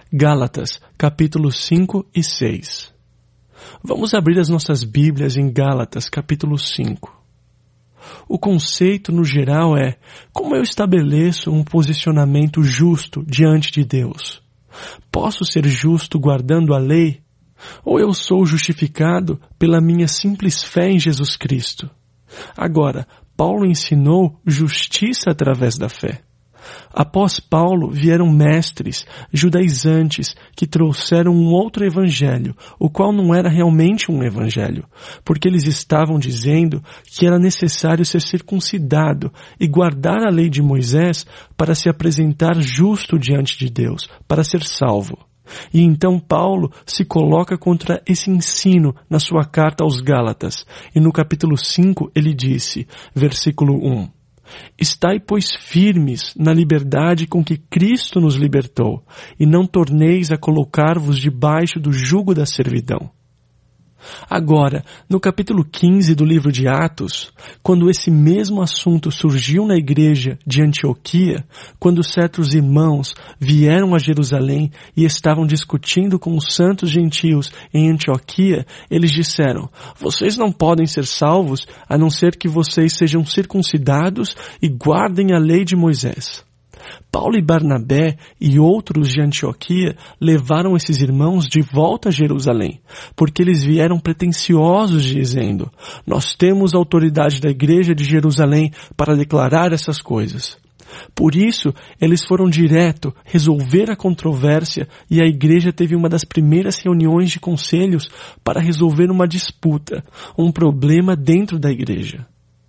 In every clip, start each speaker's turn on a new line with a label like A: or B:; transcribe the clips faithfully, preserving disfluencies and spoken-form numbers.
A: Gálatas, capítulos cinco e seis. Vamos abrir as nossas Bíblias em Gálatas, capítulo cinco. O conceito, no geral, é como eu estabeleço um posicionamento justo diante de Deus. Posso ser justo guardando a lei? Ou eu sou justificado pela minha simples fé em Jesus Cristo? Agora, Paulo ensinou justiça através da fé. Após Paulo vieram mestres, judaizantes, que trouxeram um outro evangelho, o qual não era realmente um evangelho, porque eles estavam dizendo que era necessário ser circuncidado e guardar a lei de Moisés para se apresentar justo diante de Deus, para ser salvo. E então Paulo se coloca contra esse ensino na sua carta aos Gálatas, e no capítulo cinco ele disse, versículo um, Estai, pois, firmes na liberdade com que Cristo nos libertou, e não torneis a colocar-vos debaixo do jugo da servidão. Agora, no capítulo quinze do livro de Atos, quando esse mesmo assunto surgiu na igreja de Antioquia, quando certos irmãos vieram a Jerusalém e estavam discutindo com os santos gentios em Antioquia, eles disseram, vocês não podem ser salvos a não ser que vocês sejam circuncidados e guardem a lei de Moisés. Paulo e Barnabé e outros de Antioquia levaram esses irmãos de volta a Jerusalém, porque eles vieram pretensiosos dizendo, nós temos a autoridade da igreja de Jerusalém para declarar essas coisas. Por isso, eles foram direto resolver a controvérsia e a igreja teve uma das primeiras reuniões de conselhos para resolver uma disputa, um problema dentro da igreja.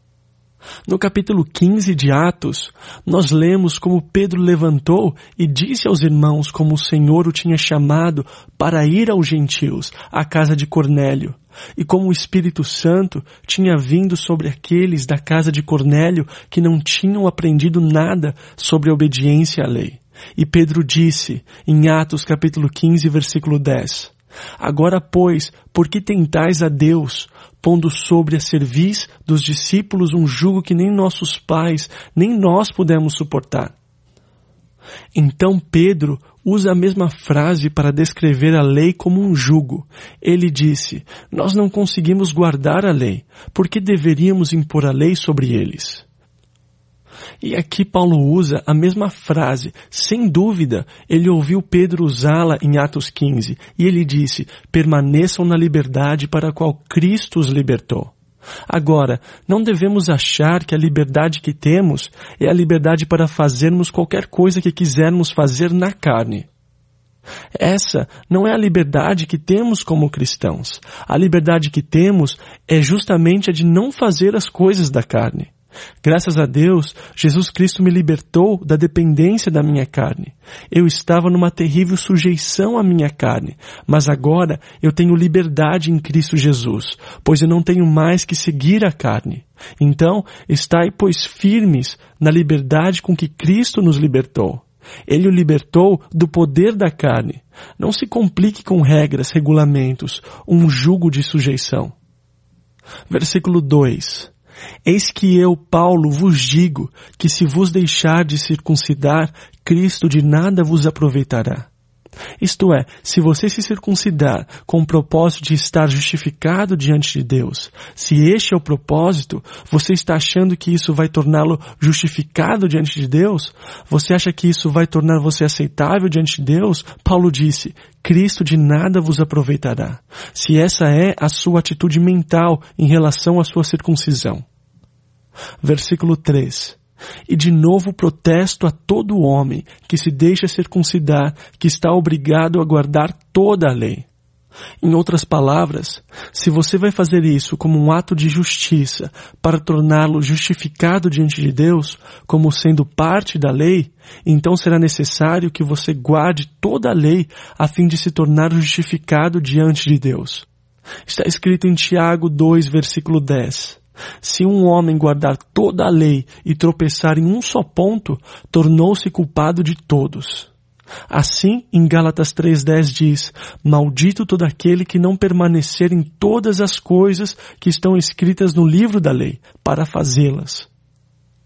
A: No capítulo quinze de Atos, nós lemos como Pedro levantou e disse aos irmãos como o Senhor o tinha chamado para ir aos gentios, à casa de Cornélio, e como o Espírito Santo tinha vindo sobre aqueles da casa de Cornélio que não tinham aprendido nada sobre a obediência à lei. E Pedro disse, em Atos capítulo quinze, versículo dez, Agora, pois, por que tentais a Deus, pondo sobre a cerviz dos discípulos um jugo que nem nossos pais, nem nós pudemos suportar? Então Pedro usa a mesma frase para descrever a lei como um jugo. Ele disse, nós não conseguimos guardar a lei, por que deveríamos impor a lei sobre eles? E aqui Paulo usa a mesma frase. Sem dúvida, ele ouviu Pedro usá-la em Atos quinze. E ele disse, permaneçam na liberdade para a qual Cristo os libertou. Agora, não devemos achar que a liberdade que temos é a liberdade para fazermos qualquer coisa que quisermos fazer na carne. Essa não é a liberdade que temos como cristãos. A liberdade que temos é justamente a de não fazer as coisas da carne. Graças a Deus, Jesus Cristo me libertou da dependência da minha carne. Eu estava numa terrível sujeição à minha carne, mas agora eu tenho liberdade em Cristo Jesus, pois eu não tenho mais que seguir a carne. Então, estai, pois, firmes na liberdade com que Cristo nos libertou. Ele o libertou do poder da carne. Não se complique com regras, regulamentos, um jugo de sujeição. Versículo dois. Eis que eu, Paulo, vos digo que se vos deixar de circuncidar, Cristo de nada vos aproveitará. Isto é, se você se circuncidar com o propósito de estar justificado diante de Deus, se este é o propósito, você está achando que isso vai torná-lo justificado diante de Deus? Você acha que isso vai tornar você aceitável diante de Deus? Paulo disse, Cristo de nada vos aproveitará, se essa é a sua atitude mental em relação à sua circuncisão. Versículo três. E de novo protesto a todo homem que se deixa circuncidar, que está obrigado a guardar toda a lei. Em outras palavras, se você vai fazer isso como um ato de justiça para torná-lo justificado diante de Deus, como sendo parte da lei, então será necessário que você guarde toda a lei a fim de se tornar justificado diante de Deus. Está escrito em Tiago dois, versículo dez. Se um homem guardar toda a lei e tropeçar em um só ponto, tornou-se culpado de todos. Assim, em Gálatas três dez diz, maldito todo aquele que não permanecer em todas as coisas que estão escritas no livro da lei, para fazê-las.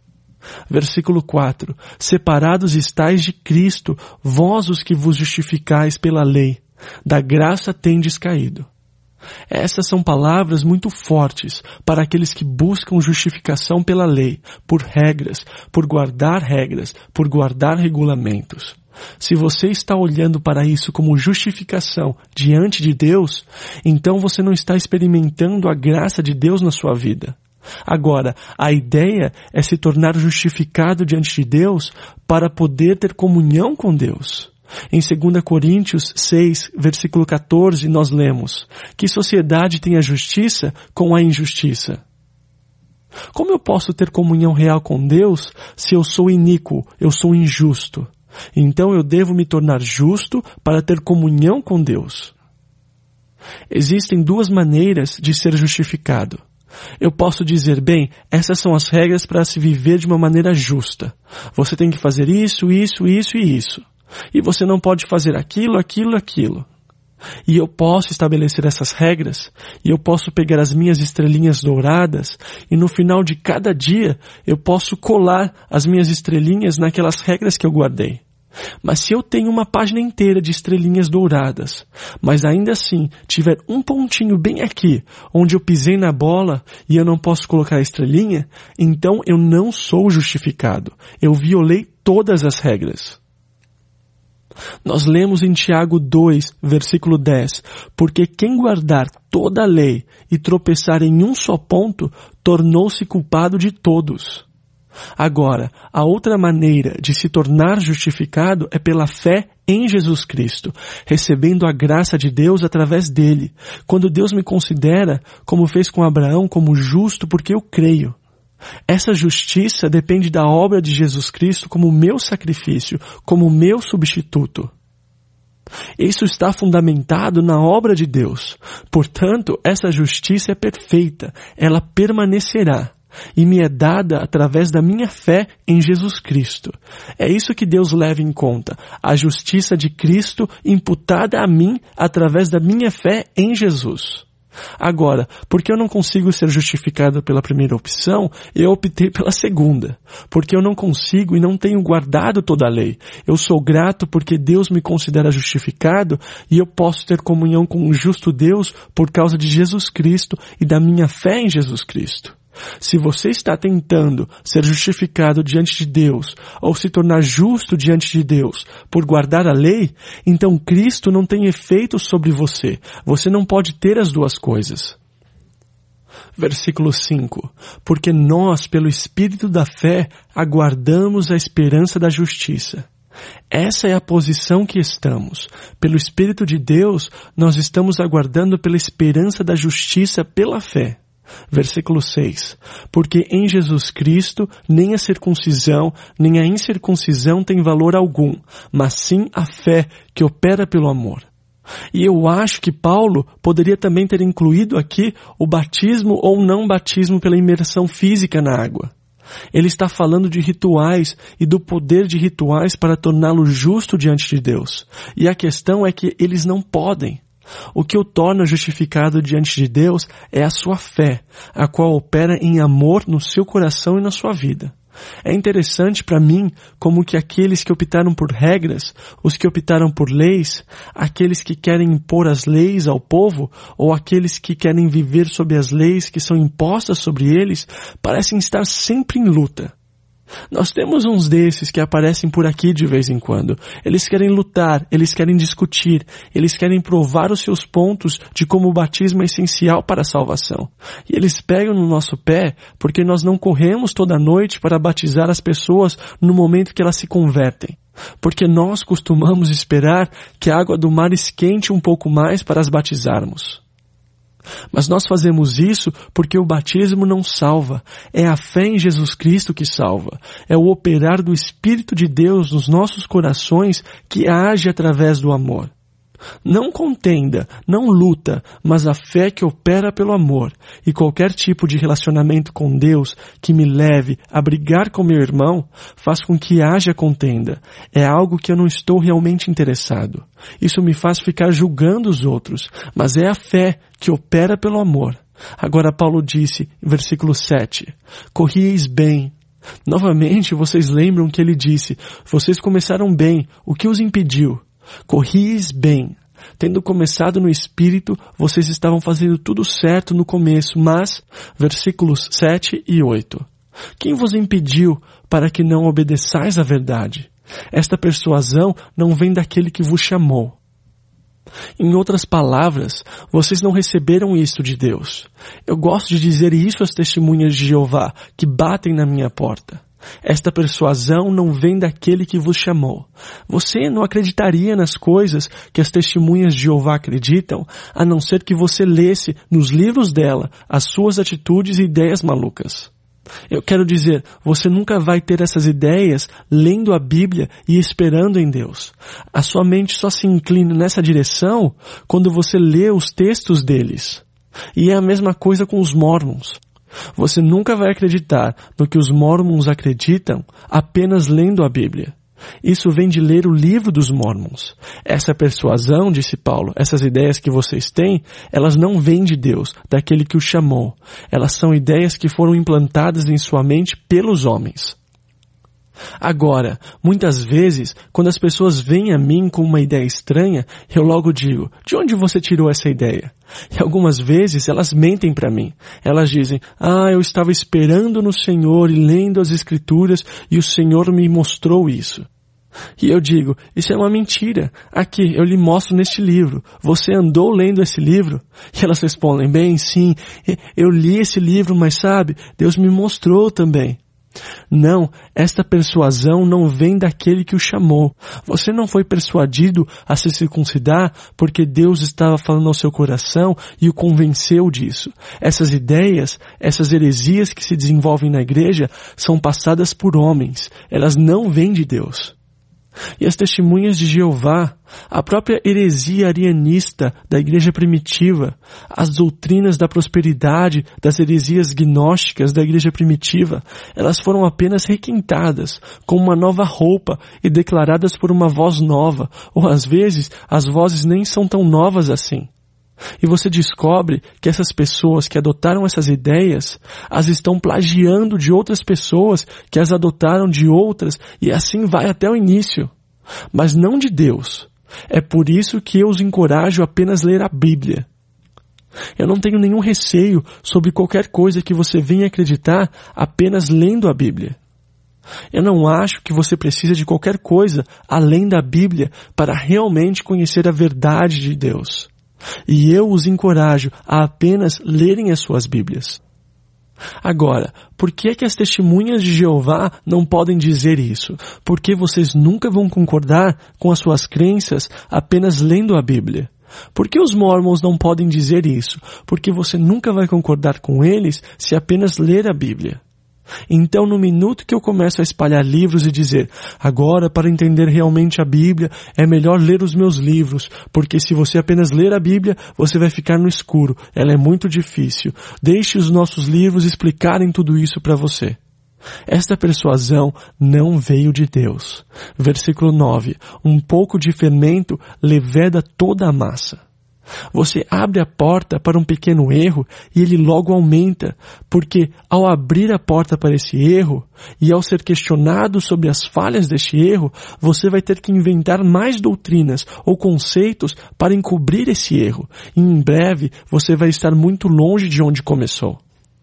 A: Versículo quatro. Separados estáis de Cristo, vós os que vos justificais pela lei, da graça tendes caído. Essas são palavras muito fortes para aqueles que buscam justificação pela lei, por regras, por guardar regras, por guardar regulamentos. Se você está olhando para isso como justificação diante de Deus, então você não está experimentando a graça de Deus na sua vida. Agora, a ideia é se tornar justificado diante de Deus para poder ter comunhão com Deus. Em dois Coríntios seis, versículo quatorze, nós lemos: que sociedade tem a justiça com a injustiça? Como eu posso ter comunhão real com Deus se eu sou iníquo, eu sou injusto? Então eu devo me tornar justo para ter comunhão com Deus. Existem duas maneiras de ser justificado. Eu posso dizer, bem, essas são as regras para se viver de uma maneira justa. Você tem que fazer isso, isso, isso e isso. E você não pode fazer aquilo, aquilo, aquilo. E eu posso estabelecer essas regras, e eu posso pegar as minhas estrelinhas douradas, e no final de cada dia eu posso colar as minhas estrelinhas naquelas regras que eu guardei. Mas se eu tenho uma página inteira de estrelinhas douradas, mas ainda assim tiver um pontinho bem aqui, onde eu pisei na bola e eu não posso colocar a estrelinha, então eu não sou justificado. Eu violei todas as regras. Nós lemos em Tiago dois, versículo dez, porque quem guardar toda a lei e tropeçar em um só ponto, tornou-se culpado de todos. Agora, a outra maneira de se tornar justificado é pela fé em Jesus Cristo, recebendo a graça de Deus através dele. Quando Deus me considera, como fez com Abraão, como justo porque eu creio. Essa justiça depende da obra de Jesus Cristo como meu sacrifício, como meu substituto. Isso está fundamentado na obra de Deus. Portanto, essa justiça é perfeita, ela permanecerá. E me é dada através da minha fé em Jesus Cristo. É isso que Deus leva em conta, a justiça de Cristo imputada a mim através da minha fé em Jesus. Agora, porque eu não consigo ser justificado pela primeira opção, eu optei pela segunda. Porque eu não consigo e não tenho guardado toda a lei. Eu sou grato porque Deus me considera justificado e eu posso ter comunhão com o justo Deus por causa de Jesus Cristo e da minha fé em Jesus Cristo. Se você está tentando ser justificado diante de Deus ou se tornar justo diante de Deus por guardar a lei, então Cristo não tem efeito sobre você. Você não pode ter as duas coisas. Versículo cinco. Porque nós, pelo Espírito da fé, aguardamos a esperança da justiça. Essa é a posição que estamos. Pelo Espírito de Deus, nós estamos aguardando pela esperança da justiça pela fé. Versículo seis. Porque em Jesus Cristo nem a circuncisão nem a incircuncisão tem valor algum, mas sim a fé que opera pelo amor. E eu acho que Paulo poderia também ter incluído aqui o batismo ou não batismo pela imersão física na água. Ele está falando de rituais e do poder de rituais para torná-lo justo diante de Deus. E a questão é que eles não podem. O que o torna justificado diante de Deus é a sua fé, a qual opera em amor no seu coração e na sua vida. É interessante para mim como que aqueles que optaram por regras, os que optaram por leis, aqueles que querem impor as leis ao povo, ou aqueles que querem viver sob as leis que são impostas sobre eles, parecem estar sempre em luta. Nós temos uns desses que aparecem por aqui de vez em quando. Eles querem lutar, eles querem discutir, eles querem provar os seus pontos de como o batismo é essencial para a salvação. E eles pegam no nosso pé porque nós não corremos toda noite para batizar as pessoas no momento que elas se convertem. Porque nós costumamos esperar que a água do mar esquente um pouco mais para as batizarmos. Mas nós fazemos isso porque o batismo não salva. É a fé em Jesus Cristo que salva. É o operar do Espírito de Deus nos nossos corações que age através do amor. Não contenda, não luta, mas a fé que opera pelo amor. E qualquer tipo de relacionamento com Deus que me leve a brigar com meu irmão faz com que haja contenda. É algo que eu não estou realmente interessado. Isso me faz ficar julgando os outros, mas é a fé que opera pelo amor. Agora Paulo disse, em versículo sete, corrieis bem, Novamente, vocês lembram que ele disse, vocês começaram bem, o que os impediu? Corris bem. Tendo começado no Espírito, vocês estavam fazendo tudo certo no começo, mas, versículos sete e oito. Quem vos impediu para que não obedeçais à verdade? Esta persuasão não vem daquele que vos chamou. Em outras palavras, vocês não receberam isto de Deus. Eu gosto de dizer isso às testemunhas de Jeová, que batem na minha porta. Esta persuasão não vem daquele que vos chamou. Você não acreditaria nas coisas que as testemunhas de Jeová acreditam, a não ser que você lesse nos livros dela as suas atitudes e ideias malucas. Eu quero dizer, você nunca vai ter essas ideias lendo a Bíblia e esperando em Deus. A sua mente só se inclina nessa direção quando você lê os textos deles. E é a mesma coisa com os Mormons. Você nunca vai acreditar no que os Mormons acreditam apenas lendo a Bíblia. Isso vem de ler o livro dos Mormons. Essa persuasão, disse Paulo, essas ideias que vocês têm, elas não vêm de Deus, daquele que o chamou. Elas são ideias que foram implantadas em sua mente pelos homens. Agora, muitas vezes, quando as pessoas vêm a mim com uma ideia estranha, eu logo digo, de onde você tirou essa ideia? E algumas vezes elas mentem para mim. Elas dizem, ah, eu estava esperando no Senhor e lendo as Escrituras e o Senhor me mostrou isso. E eu digo, isso é uma mentira. Aqui, eu lhe mostro neste livro. Você andou lendo esse livro? E elas respondem, bem, sim, eu li esse livro, mas sabe, Deus me mostrou também. Não, esta persuasão não vem daquele que o chamou. Você não foi persuadido a se circuncidar porque Deus estava falando ao seu coração e o convenceu disso. Essas ideias, essas heresias que se desenvolvem na igreja são passadas por homens. Elas não vêm de Deus. E as testemunhas de Jeová, a própria heresia arianista da igreja primitiva, as doutrinas da prosperidade das heresias gnósticas da igreja primitiva, elas foram apenas requintadas com uma nova roupa e declaradas por uma voz nova, ou às vezes as vozes nem são tão novas assim. E você descobre que essas pessoas que adotaram essas ideias, as estão plagiando de outras pessoas que as adotaram de outras e assim vai até o início. Mas não de Deus. É por isso que eu os encorajo a apenas ler a Bíblia. Eu não tenho nenhum receio sobre qualquer coisa que você venha acreditar apenas lendo a Bíblia. Eu não acho que você precisa de qualquer coisa além da Bíblia para realmente conhecer a verdade de Deus. E eu os encorajo a apenas lerem as suas Bíblias. Agora, por que é que as testemunhas de Jeová não podem dizer isso? Porque vocês nunca vão concordar com as suas crenças apenas lendo a Bíblia. Por que os Mormons não podem dizer isso? Porque você nunca vai concordar com eles se apenas ler a Bíblia. Então, no minuto que eu começo a espalhar livros e dizer, agora, para entender realmente a Bíblia, é melhor ler os meus livros, porque se você apenas ler a Bíblia, você vai ficar no escuro. Ela é muito difícil. Deixe os nossos livros explicarem tudo isso para você. Esta persuasão não veio de Deus. Versículo nove. Um pouco de fermento leveda toda a massa. Você abre a porta para um pequeno erro e ele logo aumenta, porque ao abrir a porta para esse erro e ao ser questionado sobre as falhas deste erro, você vai ter que inventar mais doutrinas ou conceitos para encobrir esse erro. E em breve você vai estar muito longe de onde começou.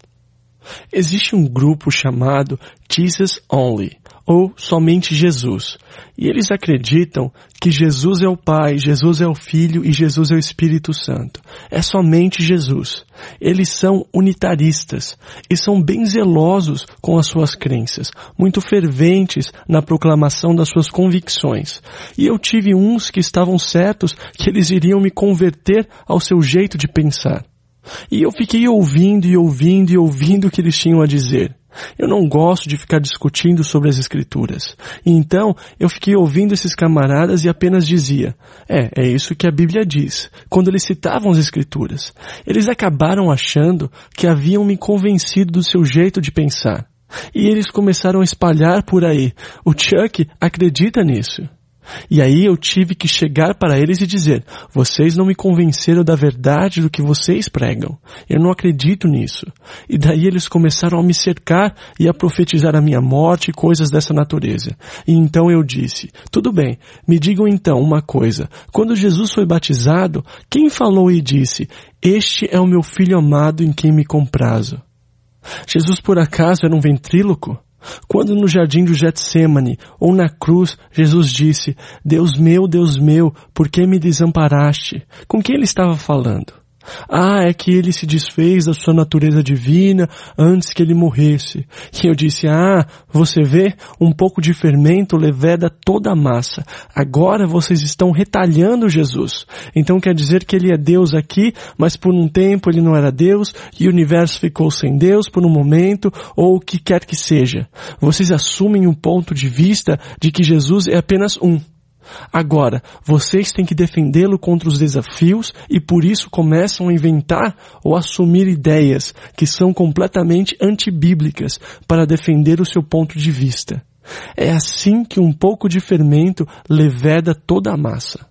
A: Existe um grupo chamado Jesus Only, ou somente Jesus. E eles acreditam que Jesus é o Pai, Jesus é o Filho e Jesus é o Espírito Santo. É somente Jesus. Eles são unitaristas e são bem zelosos com as suas crenças, muito ferventes na proclamação das suas convicções. E eu tive uns que estavam certos que eles iriam me converter ao seu jeito de pensar. E eu fiquei ouvindo e ouvindo e ouvindo o que eles tinham a dizer. Eu não gosto de ficar discutindo sobre as Escrituras. E então, eu fiquei ouvindo esses camaradas e apenas dizia, é, é isso que a Bíblia diz, quando eles citavam as Escrituras. Eles acabaram achando que haviam me convencido do seu jeito de pensar. E eles começaram a espalhar por aí, o Chuck acredita nisso. E aí eu tive que chegar para eles e dizer, vocês não me convenceram da verdade do que vocês pregam. Eu não acredito nisso. E daí eles começaram a me cercar e a profetizar a minha morte e coisas dessa natureza. E então eu disse, tudo bem, me digam então uma coisa. Quando Jesus foi batizado, quem falou e disse, este é o meu filho amado em quem me comprazo? Jesus por acaso era um ventríloco? Quando no jardim do Getsêmani ou na cruz, Jesus disse, Deus meu, Deus meu, por que me desamparaste? Com quem ele estava falando? Ah, é que ele se desfez da sua natureza divina antes que ele morresse. E eu disse, ah, você vê? Um pouco de fermento leveda toda a massa. Agora vocês estão retalhando Jesus. Então quer dizer que ele é Deus aqui, mas por um tempo ele não era Deus e o universo ficou sem Deus por um momento, ou o que quer que seja. Vocês assumem um ponto de vista de que Jesus é apenas um. Agora, vocês têm que defendê-lo contra os desafios e por isso começam a inventar ou assumir ideias que são completamente antibíblicas para defender o seu ponto de vista. É assim que um pouco de fermento leveda toda a massa.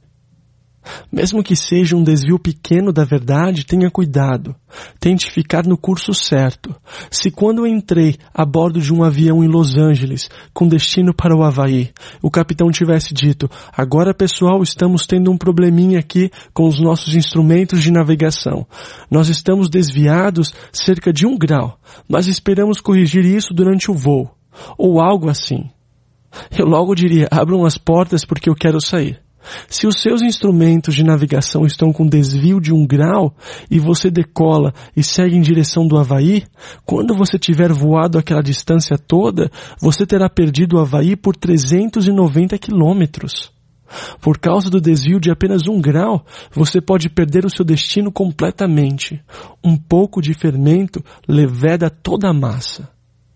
A: Mesmo que seja um desvio pequeno da verdade, tenha cuidado. Tente ficar no curso certo. Se quando eu entrei a bordo de um avião em Los Angeles, com destino para o Havaí, o capitão tivesse dito, agora pessoal, estamos tendo um probleminha aqui com os nossos instrumentos de navegação. Nós estamos desviados cerca de um grau, mas esperamos corrigir isso durante o voo. Ou algo assim. Eu logo diria, abram as portas porque eu quero sair. Se os seus instrumentos de navegação estão com desvio de um grau e você decola e segue em direção do Havaí, quando você tiver voado aquela distância toda, você terá perdido o Havaí por trezentos e noventa quilômetros. Por causa do desvio de apenas um grau, você pode perder o seu destino completamente. Um pouco de fermento leveda toda a massa.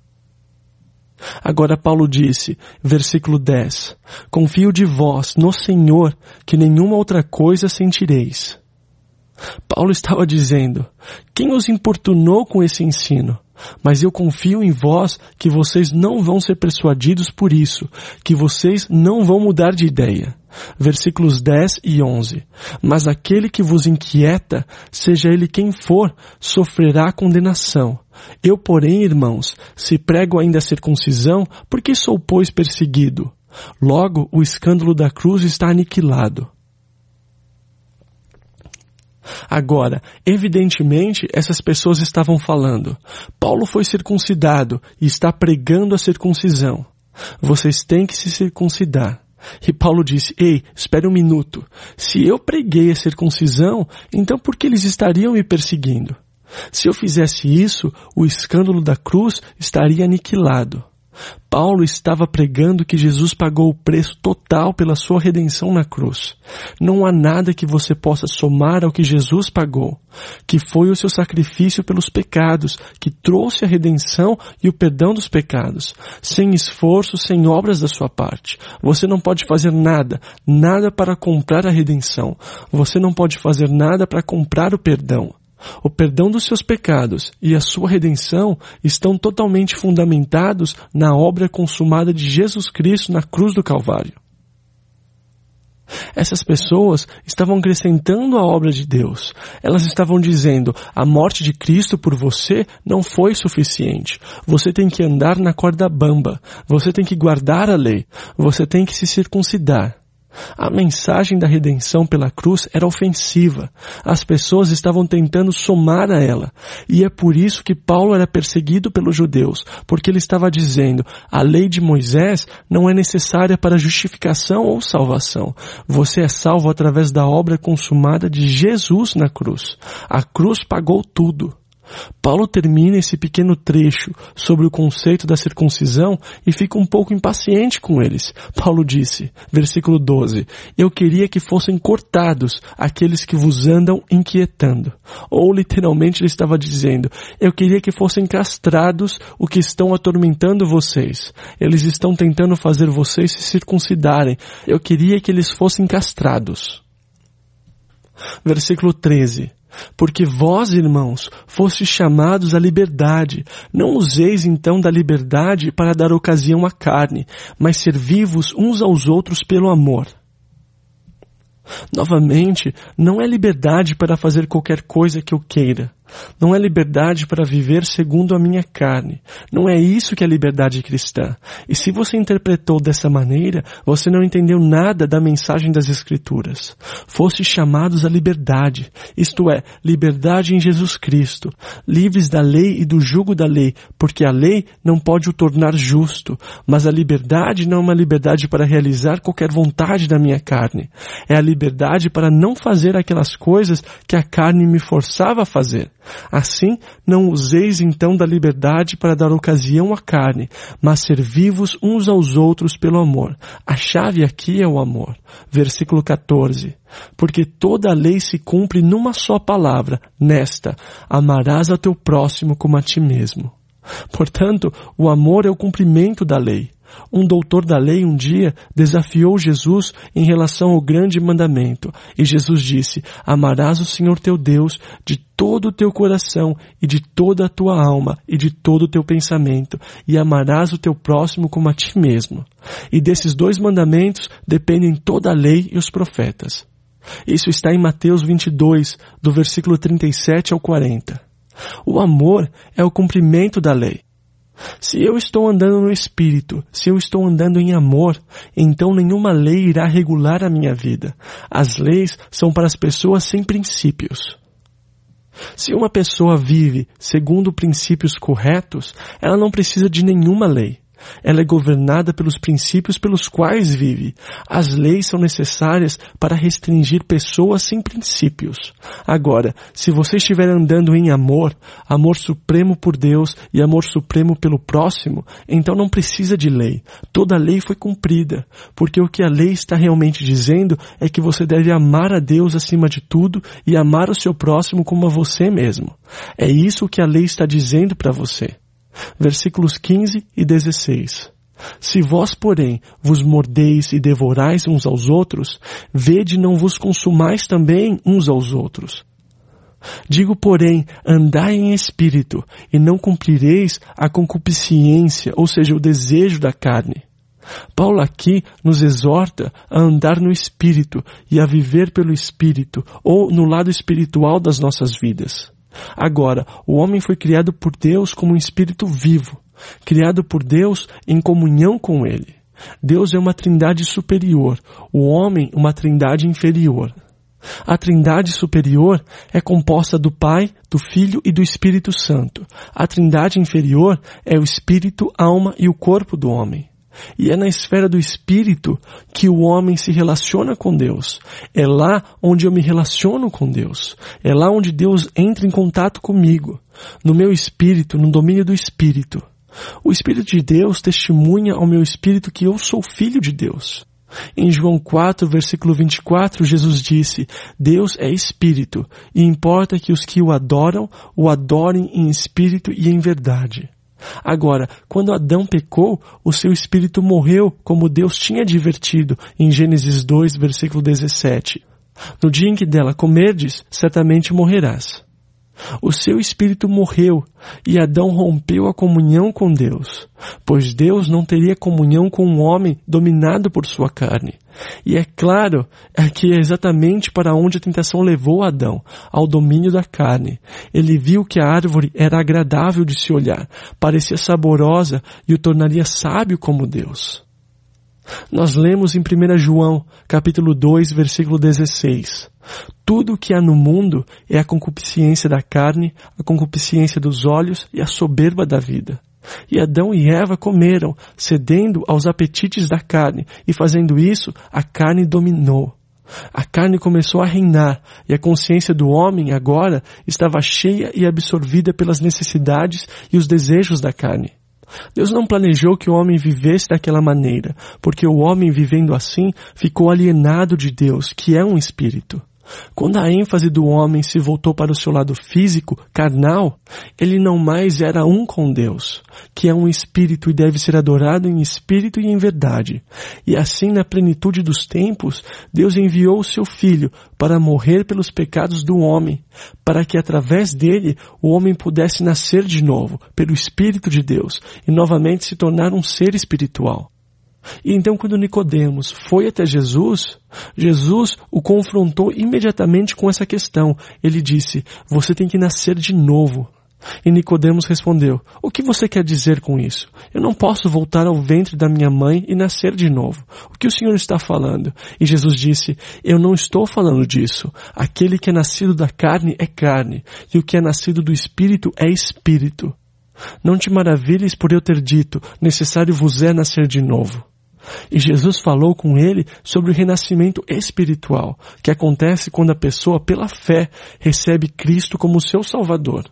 A: Agora Paulo disse, versículo dez, confio de vós no Senhor que nenhuma outra coisa sentireis. Paulo estava dizendo, quem os importunou com esse ensino? Mas eu confio em vós que vocês não vão ser persuadidos por isso, que vocês não vão mudar de ideia. Versículos dez e onze. Mas aquele que vos inquieta, seja ele quem for, sofrerá condenação. Eu, porém, irmãos, se prego ainda a circuncisão, por que sou, pois, perseguido? Logo, o escândalo da cruz está aniquilado. Agora, evidentemente, essas pessoas estavam falando, Paulo foi circuncidado e está pregando a circuncisão. Vocês têm que se circuncidar. E Paulo disse, ei, espere um minuto. Se eu preguei a circuncisão, então por que eles estariam me perseguindo? Se eu fizesse isso, o escândalo da cruz estaria aniquilado. Paulo estava pregando que Jesus pagou o preço total pela sua redenção na cruz. Não há nada que você possa somar ao que Jesus pagou, que foi o seu sacrifício pelos pecados, que trouxe a redenção e o perdão dos pecados, sem esforço, sem obras da sua parte. Você não pode fazer nada, nada para comprar a redenção. Você não pode fazer nada para comprar o perdão. O perdão dos seus pecados e a sua redenção estão totalmente fundamentados na obra consumada de Jesus Cristo na cruz do Calvário. Essas pessoas estavam acrescentando a obra de Deus. Elas estavam dizendo, a morte de Cristo por você não foi suficiente. Você tem que andar na corda bamba. Você tem que guardar a lei. Você tem que se circuncidar. A mensagem da redenção pela cruz era ofensiva. As pessoas estavam tentando somar a ela. E é por isso que Paulo era perseguido pelos judeus, porque ele estava dizendo, a lei de Moisés não é necessária para justificação ou salvação. Você é salvo através da obra consumada de Jesus na cruz. A cruz pagou tudo. Paulo termina esse pequeno trecho sobre o conceito da circuncisão e fica um pouco impaciente com eles. Paulo disse, versículo doze, eu queria que fossem cortados aqueles que vos andam inquietando. Ou literalmente ele estava dizendo, eu queria que fossem castrados os que estão atormentando vocês. Eles estão tentando fazer vocês se circuncidarem. Eu queria que eles fossem castrados. Versículo treze. Porque vós, irmãos, fostes chamados à liberdade. Não useis então da liberdade para dar ocasião à carne, mas servi-vos uns aos outros pelo amor. Novamente, não é liberdade para fazer qualquer coisa que eu queira. Não é liberdade para viver segundo a minha carne. Não é isso que é liberdade cristã. E se você interpretou dessa maneira, você não entendeu nada da mensagem das Escrituras. Fostes chamados à liberdade, isto é, liberdade em Jesus Cristo, livres da lei e do jugo da lei, porque a lei não pode o tornar justo, mas a liberdade não é uma liberdade para realizar qualquer vontade da minha carne. É a liberdade para não fazer aquelas coisas que a carne me forçava a fazer. Assim, não useis então da liberdade para dar ocasião à carne, mas servi-vos uns aos outros pelo amor. A chave aqui é o amor. Versículo quatorze. Porque toda a lei se cumpre numa só palavra, nesta: amarás a teu próximo como a ti mesmo. Portanto, o amor é o cumprimento da lei. Um doutor da lei um dia desafiou Jesus em relação ao grande mandamento, e Jesus disse: amarás o Senhor teu Deus de todo o teu coração e de toda a tua alma e de todo o teu pensamento, e amarás o teu próximo como a ti mesmo. E desses dois mandamentos dependem toda a lei e os profetas. Isso está em Mateus vinte e dois, do versículo trinta e sete ao quarenta. O amor é o cumprimento da lei. Se eu estou andando no Espírito, se eu estou andando em amor, então nenhuma lei irá regular a minha vida. As leis são para as pessoas sem princípios. Se uma pessoa vive segundo princípios corretos, ela não precisa de nenhuma lei. Ela é governada pelos princípios pelos quais vive. As leis são necessárias para restringir pessoas sem princípios. Agora, se você estiver andando em amor, amor supremo por Deus e amor supremo pelo próximo, então não precisa de lei. Toda a lei foi cumprida, porque o que a lei está realmente dizendo é que você deve amar a Deus acima de tudo e amar o seu próximo como a você mesmo. É isso que a lei está dizendo para você. Versículos quinze e dezesseis. Se vós, porém, vos mordeis e devorais uns aos outros, vede não vos consumais também uns aos outros. Digo, porém, andai em espírito, e não cumprireis a concupiscência, ou seja, o desejo da carne. Paulo aqui nos exorta a andar no Espírito e a viver pelo Espírito, ou no lado espiritual das nossas vidas. Agora, o homem foi criado por Deus como um espírito vivo, criado por Deus em comunhão com Ele. Deus é uma trindade superior, o homem uma trindade inferior. A trindade superior é composta do Pai, do Filho e do Espírito Santo. A trindade inferior é o espírito, alma e o corpo do homem. E é na esfera do Espírito que o homem se relaciona com Deus. É lá onde eu me relaciono com Deus. É lá onde Deus entra em contato comigo. No meu espírito, no domínio do Espírito. O Espírito de Deus testemunha ao meu espírito que eu sou filho de Deus. Em João quatro, versículo vinte e quatro, Jesus disse: Deus é Espírito, e importa que os que o adoram, o adorem em espírito e em verdade. Agora, quando Adão pecou, o seu espírito morreu, como Deus tinha advertido em Gênesis dois, versículo dezessete. No dia em que dela comerdes, certamente morrerás. O seu espírito morreu e Adão rompeu a comunhão com Deus, pois Deus não teria comunhão com um homem dominado por sua carne. E é claro que é exatamente para onde a tentação levou Adão, ao domínio da carne. Ele viu que a árvore era agradável de se olhar, parecia saborosa e o tornaria sábio como Deus. Nós lemos em primeiro João, capítulo dois, versículo dezesseis. Tudo o que há no mundo é a concupiscência da carne, a concupiscência dos olhos e a soberba da vida. E Adão e Eva comeram, cedendo aos apetites da carne, e fazendo isso, a carne dominou. A carne começou a reinar, e a consciência do homem agora estava cheia e absorvida pelas necessidades e os desejos da carne. Deus não planejou que o homem vivesse daquela maneira, porque o homem vivendo assim ficou alienado de Deus, que é um espírito. Quando a ênfase do homem se voltou para o seu lado físico, carnal, ele não mais era um com Deus, que é um espírito e deve ser adorado em espírito e em verdade. E assim, na plenitude dos tempos, Deus enviou o seu Filho para morrer pelos pecados do homem, para que através dele o homem pudesse nascer de novo, pelo Espírito de Deus, e novamente se tornar um ser espiritual. E então quando Nicodemos foi até Jesus, Jesus o confrontou imediatamente com essa questão. Ele disse, você tem que nascer de novo. E Nicodemos respondeu, o que você quer dizer com isso? Eu não posso voltar ao ventre da minha mãe e nascer de novo. O que o Senhor está falando? E Jesus disse, eu não estou falando disso. Aquele que é nascido da carne é carne, e o que é nascido do Espírito é Espírito. Não te maravilhes por eu ter dito, necessário vos é nascer de novo. E Jesus falou com ele sobre o renascimento espiritual, que acontece quando a pessoa, pela fé, recebe Cristo como seu Salvador.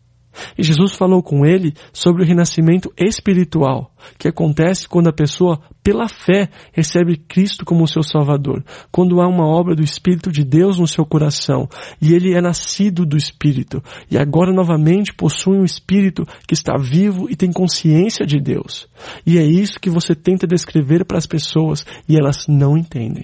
A: E Jesus falou com ele sobre o renascimento espiritual, que acontece quando a pessoa, pela fé, recebe Cristo como seu Salvador, quando há uma obra do Espírito de Deus no seu coração, e ele é nascido do Espírito, e agora novamente possui um Espírito que está vivo e tem consciência de Deus. E é isso que você tenta descrever para as pessoas, e elas não entendem.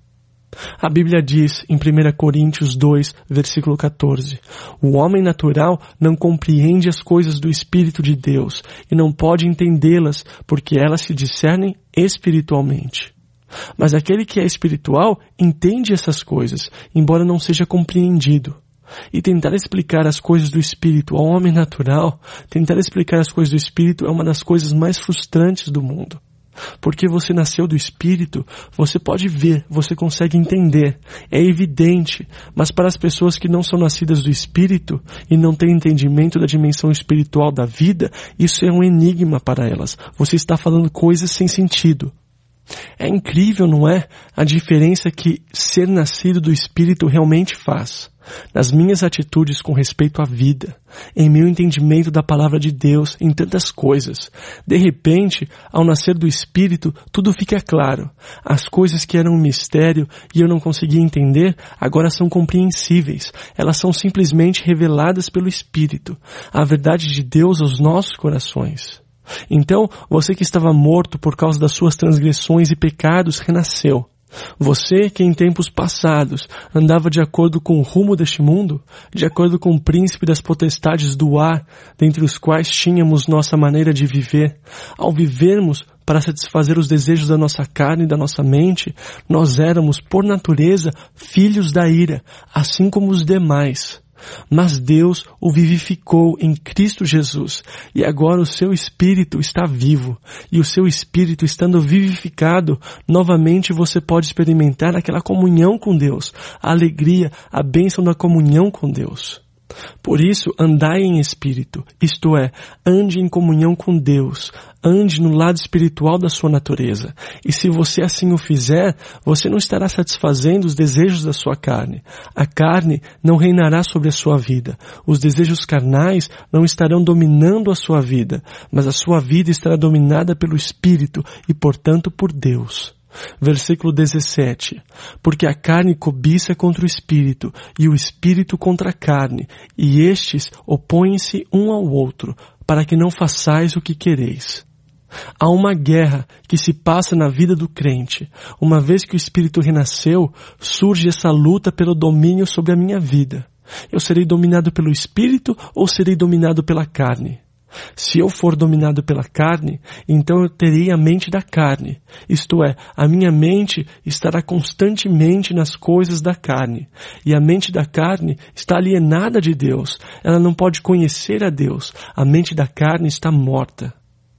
A: A Bíblia diz em primeira Coríntios dois, versículo quatorze, o homem natural não compreende as coisas do Espírito de Deus e não pode entendê-las porque elas se discernem espiritualmente. Mas aquele que é espiritual entende essas coisas, embora não seja compreendido. E tentar explicar as coisas do Espírito ao homem natural, tentar explicar as coisas do Espírito é uma das coisas mais frustrantes do mundo. Porque você nasceu do Espírito, você pode ver, você consegue entender, é evidente, mas para as pessoas que não são nascidas do Espírito e não têm entendimento da dimensão espiritual da vida, isso é um enigma para elas. Você está falando coisas sem sentido. É incrível, não é? A diferença que ser nascido do Espírito realmente faz. Nas minhas atitudes com respeito à vida, em meu entendimento da palavra de Deus, em tantas coisas. De repente, ao nascer do Espírito, tudo fica claro. As coisas que eram um mistério e eu não conseguia entender, agora são compreensíveis. Elas são simplesmente reveladas pelo Espírito. A verdade de Deus aos nossos corações. Então, você que estava morto por causa das suas transgressões e pecados, renasceu. Você que em tempos passados andava de acordo com o rumo deste mundo, de acordo com o príncipe das potestades do ar, dentre os quais tínhamos nossa maneira de viver, ao vivermos para satisfazer os desejos da nossa carne e da nossa mente, nós éramos, por natureza, filhos da ira, assim como os demais. Mas Deus o vivificou em Cristo Jesus, e agora o seu Espírito está vivo, e o seu Espírito estando vivificado, novamente você pode experimentar aquela comunhão com Deus, a alegria, a bênção da comunhão com Deus. Por isso, andai em espírito, isto é, ande em comunhão com Deus, ande no lado espiritual da sua natureza. E se você assim o fizer, você não estará satisfazendo os desejos da sua carne. A carne não reinará sobre a sua vida. Os desejos carnais não estarão dominando a sua vida, mas a sua vida estará dominada pelo Espírito e, portanto, por Deus. Versículo dezessete. Porque a carne cobiça contra o Espírito, e o Espírito contra a carne, e estes opõem-se um ao outro, para que não façais o que quereis. Há uma guerra que se passa na vida do crente. Uma vez que o Espírito renasceu, surge essa luta pelo domínio sobre a minha vida. Eu serei dominado pelo Espírito ou serei dominado pela carne? Se eu for dominado pela carne, então eu terei a mente da carne. Isto é, a minha mente estará constantemente nas coisas da carne. E a mente da carne está alienada de Deus. Ela não pode conhecer a Deus. A mente da carne está morta.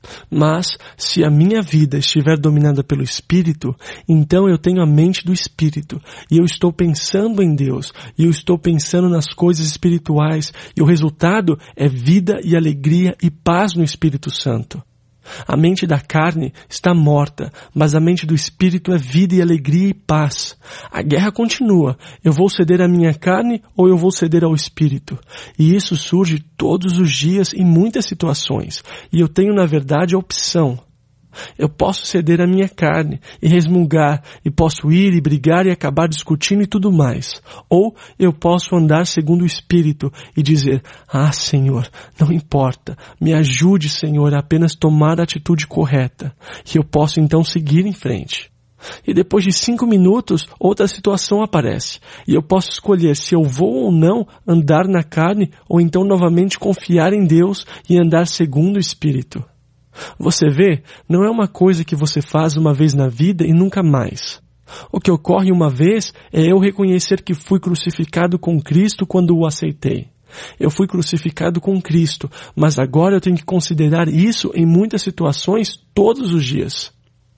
A: Mas, se a minha vida estiver dominada pelo Espírito, então eu tenho a mente do Espírito, e eu estou pensando em Deus, e eu estou pensando nas coisas espirituais, e o resultado é vida e alegria e paz no Espírito Santo. A mente da carne está morta, mas a mente do Espírito é vida e alegria e paz. A guerra continua. Eu vou ceder à minha carne ou eu vou ceder ao Espírito? E isso surge todos os dias em muitas situações. E eu tenho, na verdade, a opção. Eu posso ceder à minha carne e resmungar, e posso ir e brigar e acabar discutindo e tudo mais. Ou eu posso andar segundo o Espírito e dizer, ah, Senhor, não importa, me ajude, Senhor, a apenas tomar a atitude correta. E eu posso então seguir em frente. E depois de cinco minutos, outra situação aparece. E eu posso escolher se eu vou ou não andar na carne, ou então novamente confiar em Deus e andar segundo o Espírito. Você vê, não é uma coisa que você faz uma vez na vida e nunca mais. O que ocorre uma vez é eu reconhecer que fui crucificado com Cristo quando o aceitei. Eu fui crucificado com Cristo, mas agora eu tenho que considerar isso em muitas situações todos os dias.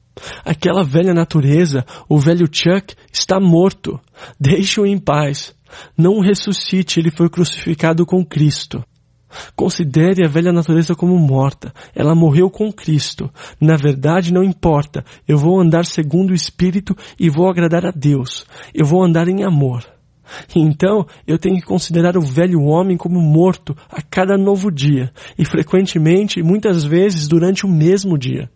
A: Aquela velha natureza, o velho Chuck, está morto. Deixe-o em paz. Não o ressuscite, ele foi crucificado com Cristo. Considere a velha natureza como morta. Ela morreu com Cristo. Na verdade, não importa. Eu vou andar segundo o Espírito e vou agradar a Deus. Eu vou andar em amor. Então, eu tenho que considerar o velho homem como morto a cada novo dia. E frequentemente, muitas vezes, durante o mesmo dia.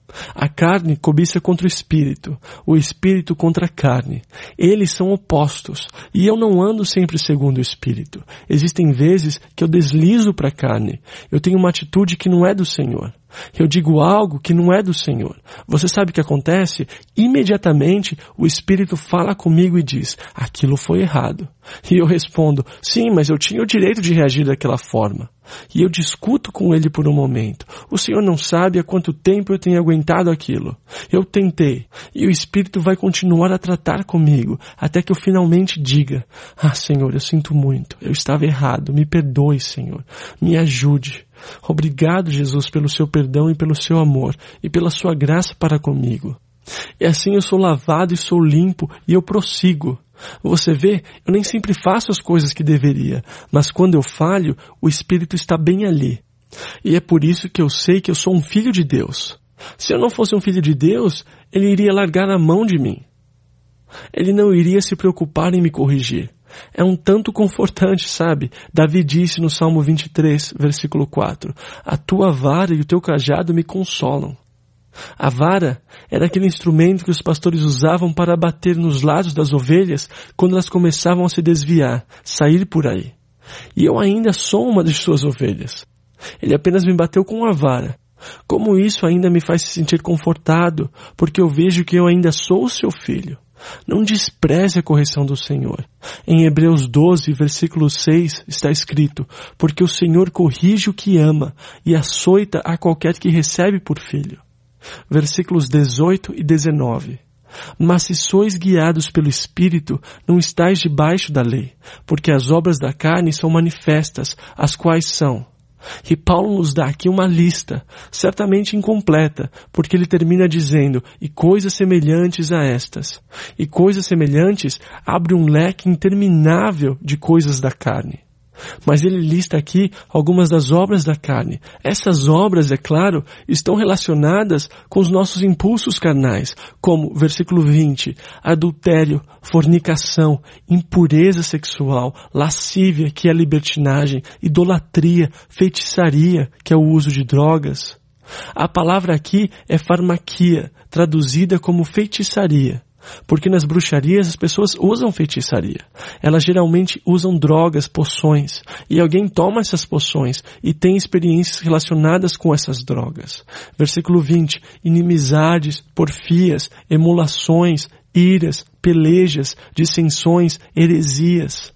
A: A carne cobiça contra o espírito, o espírito contra a carne. Eles são opostos, e eu não ando sempre segundo o espírito. Existem vezes que eu deslizo para a carne. Eu tenho uma atitude que não é do Senhor. Eu digo algo que não é do Senhor. Você sabe o que acontece? Imediatamente o Espírito fala comigo e diz, aquilo foi errado. E eu respondo, sim, mas eu tinha o direito de reagir daquela forma. E eu discuto com ele por um momento. O Senhor não sabe há quanto tempo eu tenho aguentado aquilo. Eu tentei. E o Espírito vai continuar a tratar comigo, até que eu finalmente diga, ah, Senhor, eu sinto muito. Eu estava errado. Me perdoe, Senhor. Me ajude. Obrigado, Jesus, pelo seu perdão e pelo seu amor, e pela sua graça para comigo. E assim eu sou lavado e sou limpo, e eu prossigo. Você vê, eu nem sempre faço as coisas que deveria, mas quando eu falho, o Espírito está bem ali. E é por isso que eu sei que eu sou um filho de Deus. Se eu não fosse um filho de Deus, ele iria largar a mão de mim. Ele não iria se preocupar em me corrigir. É um tanto confortante, sabe? Davi disse no Salmo vinte e três, versículo quatro, a tua vara e o teu cajado me consolam. A vara era aquele instrumento que os pastores usavam para bater nos lados das ovelhas quando elas começavam a se desviar, sair por aí. E eu ainda sou uma de suas ovelhas. Ele apenas me bateu com a vara. Como isso ainda me faz se sentir confortado, porque eu vejo que eu ainda sou o seu filho. Não despreze a correção do Senhor. Em Hebreus doze, versículo seis, está escrito, porque o Senhor corrige o que ama e açoita a qualquer que recebe por filho. Versículos dezoito e dezenove. Mas se sois guiados pelo Espírito, não estáis debaixo da lei, porque as obras da carne são manifestas, as quais são. E Paulo nos dá aqui uma lista, certamente incompleta, porque ele termina dizendo, e coisas semelhantes a estas. E coisas semelhantes abre um leque interminável de coisas da carne. Mas ele lista aqui algumas das obras da carne. Essas obras, é claro, estão relacionadas com os nossos impulsos carnais, como, versículo vinte, adultério, fornicação, impureza sexual, lascívia, que é libertinagem, idolatria, feitiçaria, que é o uso de drogas. A palavra aqui é farmaquia, traduzida como feitiçaria. Porque nas bruxarias as pessoas usam feitiçaria. Elas geralmente usam drogas, poções. E alguém toma essas poções e tem experiências relacionadas com essas drogas. Versículo vinte. Inimizades, porfias, emulações, iras, pelejas, dissensões, heresias.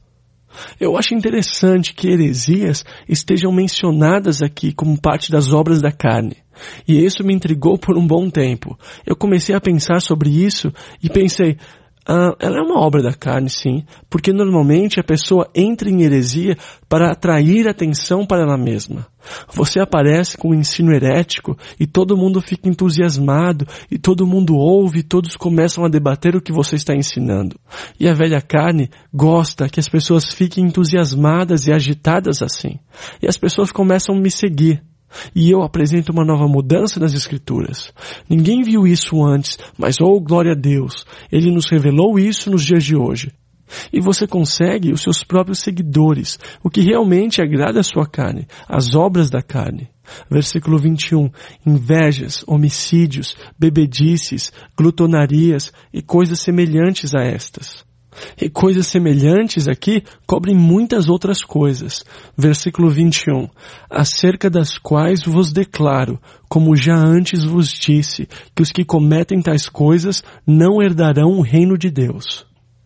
A: Eu acho interessante que heresias estejam mencionadas aqui como parte das obras da carne. E isso me intrigou por um bom tempo. Eu comecei a pensar sobre isso e pensei, ah, ela é uma obra da carne, sim, porque normalmente a pessoa entra em heresia para atrair atenção para ela mesma. Você aparece com um ensino herético e todo mundo fica entusiasmado e todo mundo ouve e todos começam a debater o que você está ensinando. E a velha carne gosta que as pessoas fiquem entusiasmadas e agitadas assim. E as pessoas começam a me seguir. E eu apresento uma nova mudança nas Escrituras. Ninguém viu isso antes, mas, oh, glória a Deus, Ele nos revelou isso nos dias de hoje. E você consegue os seus próprios seguidores, o que realmente agrada a sua carne, as obras da carne. Versículo vinte e um, invejas, homicídios, bebedices, glutonarias e coisas semelhantes a estas. E coisas semelhantes aqui cobrem muitas outras coisas. Versículo vinte e um, acerca das quais vos declaro, como já antes vos disse, que os que cometem tais coisas não herdarão o reino de Deus.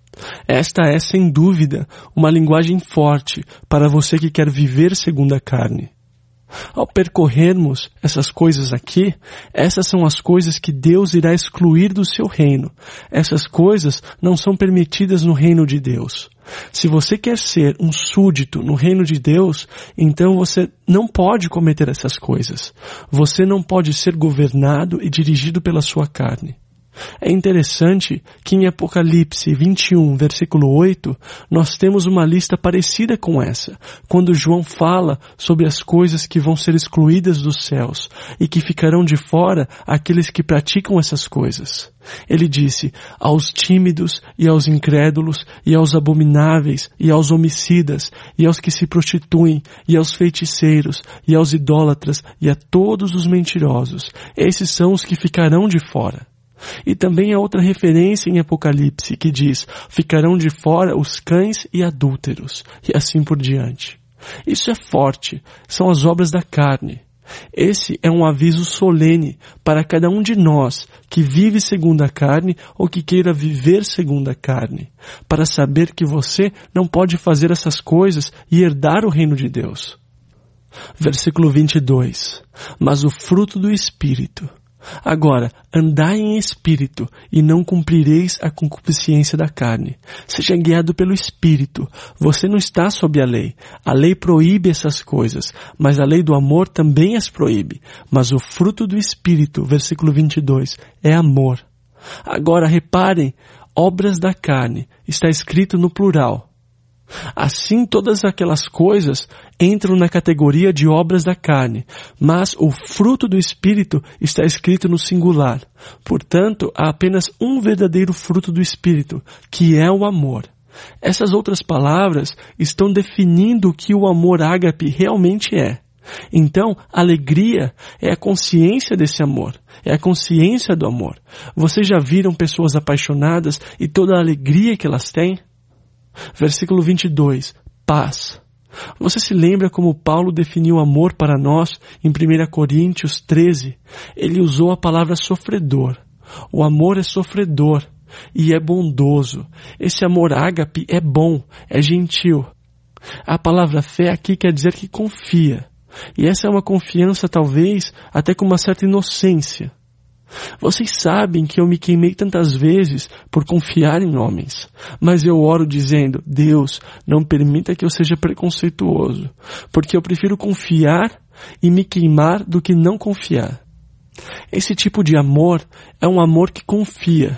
A: Esta é, sem dúvida, uma linguagem forte para você que quer viver segundo a carne. Ao percorrermos essas coisas aqui, essas são as coisas que Deus irá excluir do seu reino. Essas coisas não são permitidas no reino de Deus. Se você quer ser um súdito no reino de Deus, então você não pode cometer essas coisas. Você não pode ser governado e dirigido pela sua carne. É interessante que em Apocalipse vinte e um, versículo oito, nós temos uma lista parecida com essa, quando João fala sobre as coisas que vão ser excluídas dos céus e que ficarão de fora aqueles que praticam essas coisas. Ele disse, aos tímidos e aos incrédulos e aos abomináveis e aos homicidas e aos que se prostituem e aos feiticeiros e aos idólatras e a todos os mentirosos, esses são os que ficarão de fora. E também há outra referência em Apocalipse que diz, ficarão de fora os cães e adúlteros, e assim por diante. Isso é forte, são as obras da carne. Esse é um aviso solene para cada um de nós que vive segundo a carne ou que queira viver segundo a carne, para saber que você não pode fazer essas coisas e herdar o reino de Deus. Versículo vinte e dois, mas o fruto do Espírito. Agora, andai em espírito e não cumprireis a concupiscência da carne. Seja guiado pelo Espírito. Você não está sob a lei. A lei proíbe essas coisas, mas a lei do amor também as proíbe. Mas o fruto do Espírito, versículo vinte e dois, é amor. Agora, reparem, obras da carne, está escrito no plural. Assim, todas aquelas coisas entram na categoria de obras da carne, mas o fruto do Espírito está escrito no singular. Portanto, há apenas um verdadeiro fruto do Espírito, que é o amor. Essas outras palavras estão definindo o que o amor ágape realmente é. Então, alegria é a consciência desse amor, é a consciência do amor. Vocês já viram pessoas apaixonadas e toda a alegria que elas têm? Versículo vinte e dois, paz. Você se lembra como Paulo definiu amor para nós em primeira Coríntios treze? Ele usou a palavra sofredor. O amor é sofredor e é bondoso. Esse amor ágape é bom, é gentil. A palavra fé aqui quer dizer que confia. E essa é uma confiança talvez até com uma certa inocência. Vocês sabem que eu me queimei tantas vezes por confiar em homens, mas eu oro dizendo, Deus, não permita que eu seja preconceituoso, porque eu prefiro confiar e me queimar do que não confiar. Esse tipo de amor é um amor que confia,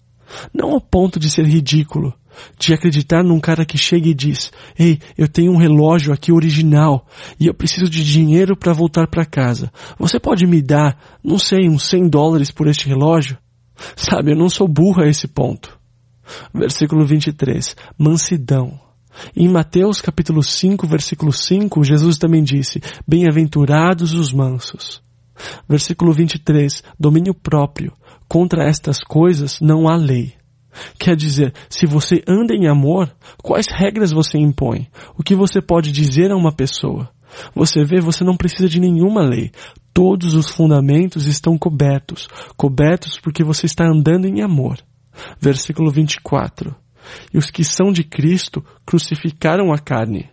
A: não ao ponto de ser ridículo, de acreditar num cara que chega e diz, ei, eu tenho um relógio aqui original e eu preciso de dinheiro para voltar para casa. Você pode me dar, não sei, uns cem dólares por este relógio? Sabe, eu não sou burro a esse ponto. Versículo vinte e três, mansidão. Em Mateus capítulo cinco, versículo cinco, Jesus também disse, bem-aventurados os mansos. Versículo vinte e três, domínio próprio. Contra estas coisas não há lei. Quer dizer, se você anda em amor, quais regras você impõe? O que você pode dizer a uma pessoa? Você vê, você não precisa de nenhuma lei. Todos os fundamentos estão cobertos. Cobertos porque você está andando em amor. Versículo vinte e quatro. E os que são de Cristo crucificaram a carne.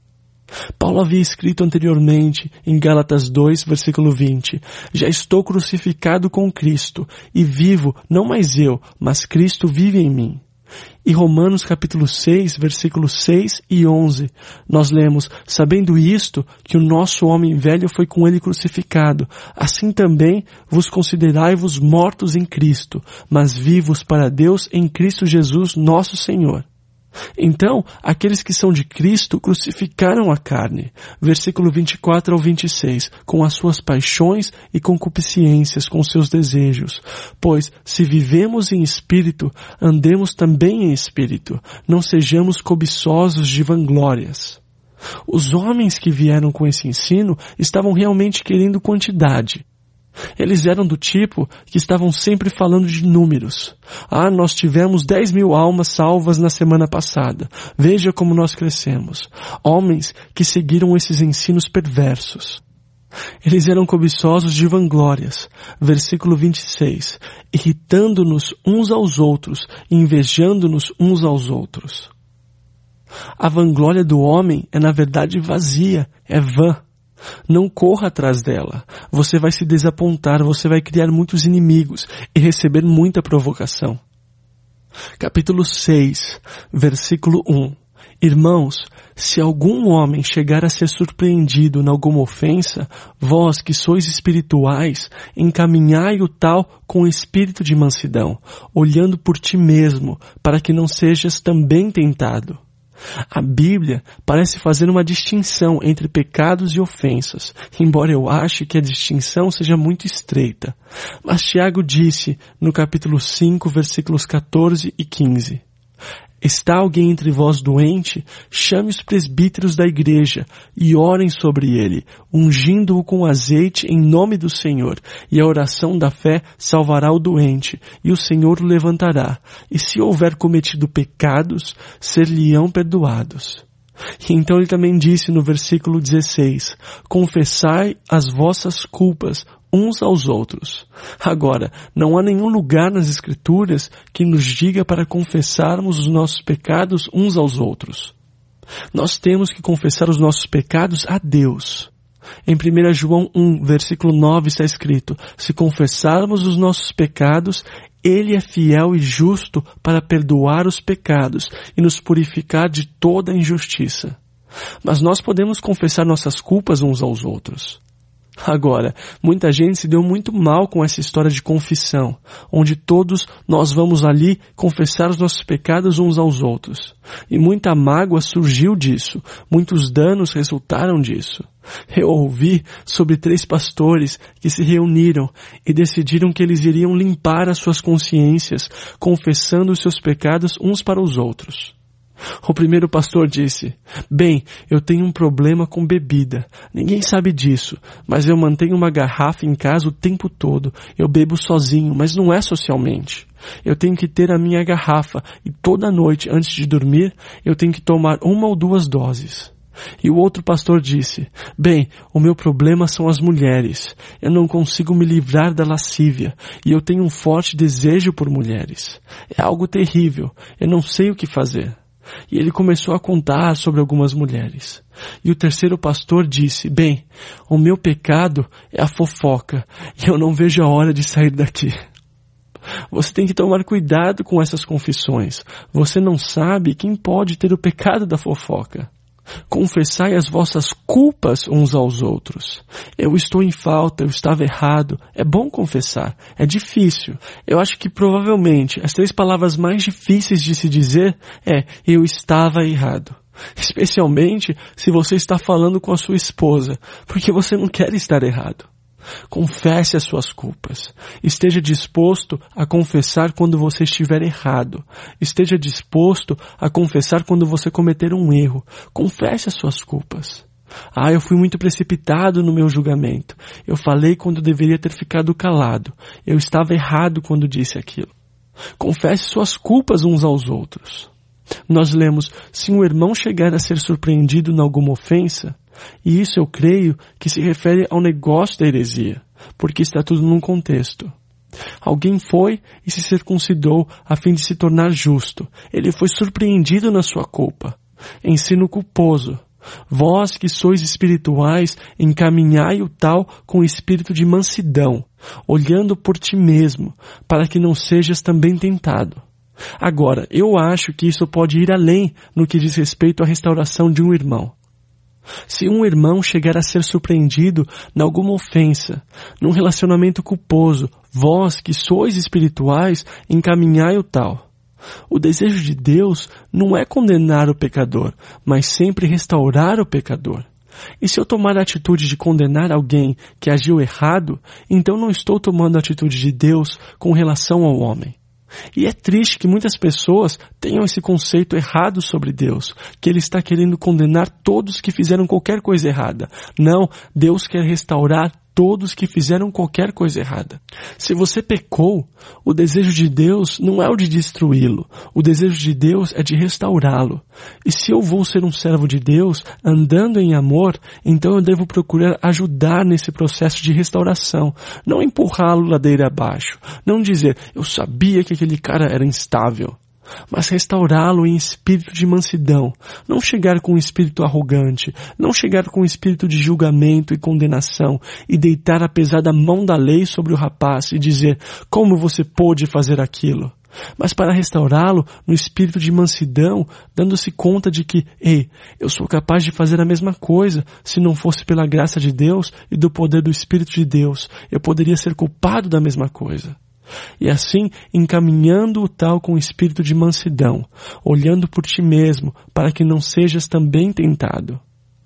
A: Paulo havia escrito anteriormente em Gálatas dois, versículo vinte, já estou crucificado com Cristo, e vivo, não mais eu, mas Cristo vive em mim. E Romanos capítulo seis, versículos seis e onze, nós lemos, sabendo isto, que o nosso homem velho foi com ele crucificado, assim também vos considerai-vos mortos em Cristo, mas vivos para Deus em Cristo Jesus nosso Senhor. Então, aqueles que são de Cristo crucificaram a carne, versículo vinte e quatro ao vinte e seis, com as suas paixões e concupiscências, com seus desejos. Pois, se vivemos em espírito, andemos também em espírito, não sejamos cobiçosos de vanglórias. Os homens que vieram com esse ensino estavam realmente querendo quantidade. Eles eram do tipo que estavam sempre falando de números. Ah, nós tivemos dez mil almas salvas na semana passada. Veja como nós crescemos. Homens que seguiram esses ensinos perversos. Eles eram cobiçosos de vanglórias. Versículo vinte e seis. Irritando-nos uns aos outros e invejando-nos uns aos outros. A vanglória do homem é na verdade vazia, é vã. Não corra atrás dela. Você vai se desapontar, você vai criar muitos inimigos e receber muita provocação. Capítulo seis, versículo um. Irmãos, se algum homem chegar a ser surpreendido em alguma ofensa, vós que sois espirituais, encaminhai o tal com espírito de mansidão, olhando por ti mesmo, para que não sejas também tentado. A Bíblia parece fazer uma distinção entre pecados e ofensas, embora eu ache que a distinção seja muito estreita. Mas Tiago disse no capítulo cinco, versículos quatorze e quinze. Está alguém entre vós doente? Chame os presbíteros da igreja e orem sobre ele, ungindo-o com azeite em nome do Senhor. E a oração da fé salvará o doente, e o Senhor o levantará. E se houver cometido pecados, ser-lhe-ão perdoados. E então ele também disse no versículo dezesseis, confessai as vossas culpas uns aos outros. Agora, não há nenhum lugar nas Escrituras que nos diga para confessarmos os nossos pecados uns aos outros. Nós temos que confessar os nossos pecados a Deus. Em primeiro João um, versículo nove está escrito, se confessarmos os nossos pecados, Ele é fiel e justo para perdoar os pecados e nos purificar de toda injustiça. Mas nós podemos confessar nossas culpas uns aos outros. Agora, muita gente se deu muito mal com essa história de confissão, onde todos nós vamos ali confessar os nossos pecados uns aos outros. E muita mágoa surgiu disso, muitos danos resultaram disso. Eu ouvi sobre três pastores que se reuniram e decidiram que eles iriam limpar as suas consciências, confessando os seus pecados uns para os outros. O primeiro pastor disse, bem, eu tenho um problema com bebida. Ninguém sabe disso, mas eu mantenho uma garrafa em casa o tempo todo. Eu bebo sozinho, mas não é socialmente. Eu tenho que ter a minha garrafa e toda noite, antes de dormir, eu tenho que tomar uma ou duas doses. E o outro pastor disse, bem, o meu problema são as mulheres. Eu não consigo me livrar da lascívia e eu tenho um forte desejo por mulheres. É algo terrível, eu não sei o que fazer. E ele começou a contar sobre algumas mulheres. E o terceiro pastor disse, bem, o meu pecado é a fofoca e eu não vejo a hora de sair daqui. Você tem que tomar cuidado com essas confissões. Você não sabe quem pode ter o pecado da fofoca. Confessai as vossas culpas uns aos outros. Eu estou em falta, eu estava errado. É bom confessar, é difícil. Eu acho que provavelmente as três palavras mais difíceis de se dizer é eu estava errado. Especialmente se você está falando com a sua esposa, porque você não quer estar errado. Confesse as suas culpas. Esteja disposto a confessar quando você estiver errado. Esteja disposto a confessar quando você cometer um erro. Confesse as suas culpas. Ah, eu fui muito precipitado no meu julgamento. Eu falei quando deveria ter ficado calado. Eu estava errado quando disse aquilo. Confesse suas culpas uns aos outros. Nós lemos, se um irmão chegar a ser surpreendido em alguma ofensa, e isso eu creio que se refere ao negócio da heresia, porque está tudo num contexto. Alguém foi e se circuncidou a fim de se tornar justo. Ele foi surpreendido na sua culpa. Ensino culposo. Vós que sois espirituais, encaminhai o tal com espírito de mansidão, olhando por ti mesmo, para que não sejas também tentado. Agora, eu acho que isso pode ir além no que diz respeito à restauração de um irmão. Se um irmão chegar a ser surpreendido em alguma ofensa, num relacionamento culposo, vós que sois espirituais, encaminhai o tal. O desejo de Deus não é condenar o pecador, mas sempre restaurar o pecador. E se eu tomar a atitude de condenar alguém que agiu errado, então não estou tomando a atitude de Deus com relação ao homem. E é triste que muitas pessoas tenham esse conceito errado sobre Deus, que Ele está querendo condenar todos que fizeram qualquer coisa errada. Não, Deus quer restaurar todos que fizeram qualquer coisa errada. Se você pecou, o desejo de Deus não é o de destruí-lo. O desejo de Deus é de restaurá-lo. E se eu vou ser um servo de Deus, andando em amor, então eu devo procurar ajudar nesse processo de restauração. Não empurrá-lo ladeira abaixo. Não dizer, eu sabia que aquele cara era instável. Mas restaurá-lo em espírito de mansidão, não chegar com um espírito arrogante, não chegar com um espírito de julgamento e condenação e deitar a pesada mão da lei sobre o rapaz e dizer, como você pôde fazer aquilo? Mas para restaurá-lo no espírito de mansidão, dando-se conta de que, ei, eu sou capaz de fazer a mesma coisa, se não fosse pela graça de Deus e do poder do Espírito de Deus, eu poderia ser culpado da mesma coisa. E assim, encaminhando o tal com o espírito de mansidão, olhando por ti mesmo, para que não sejas também tentado.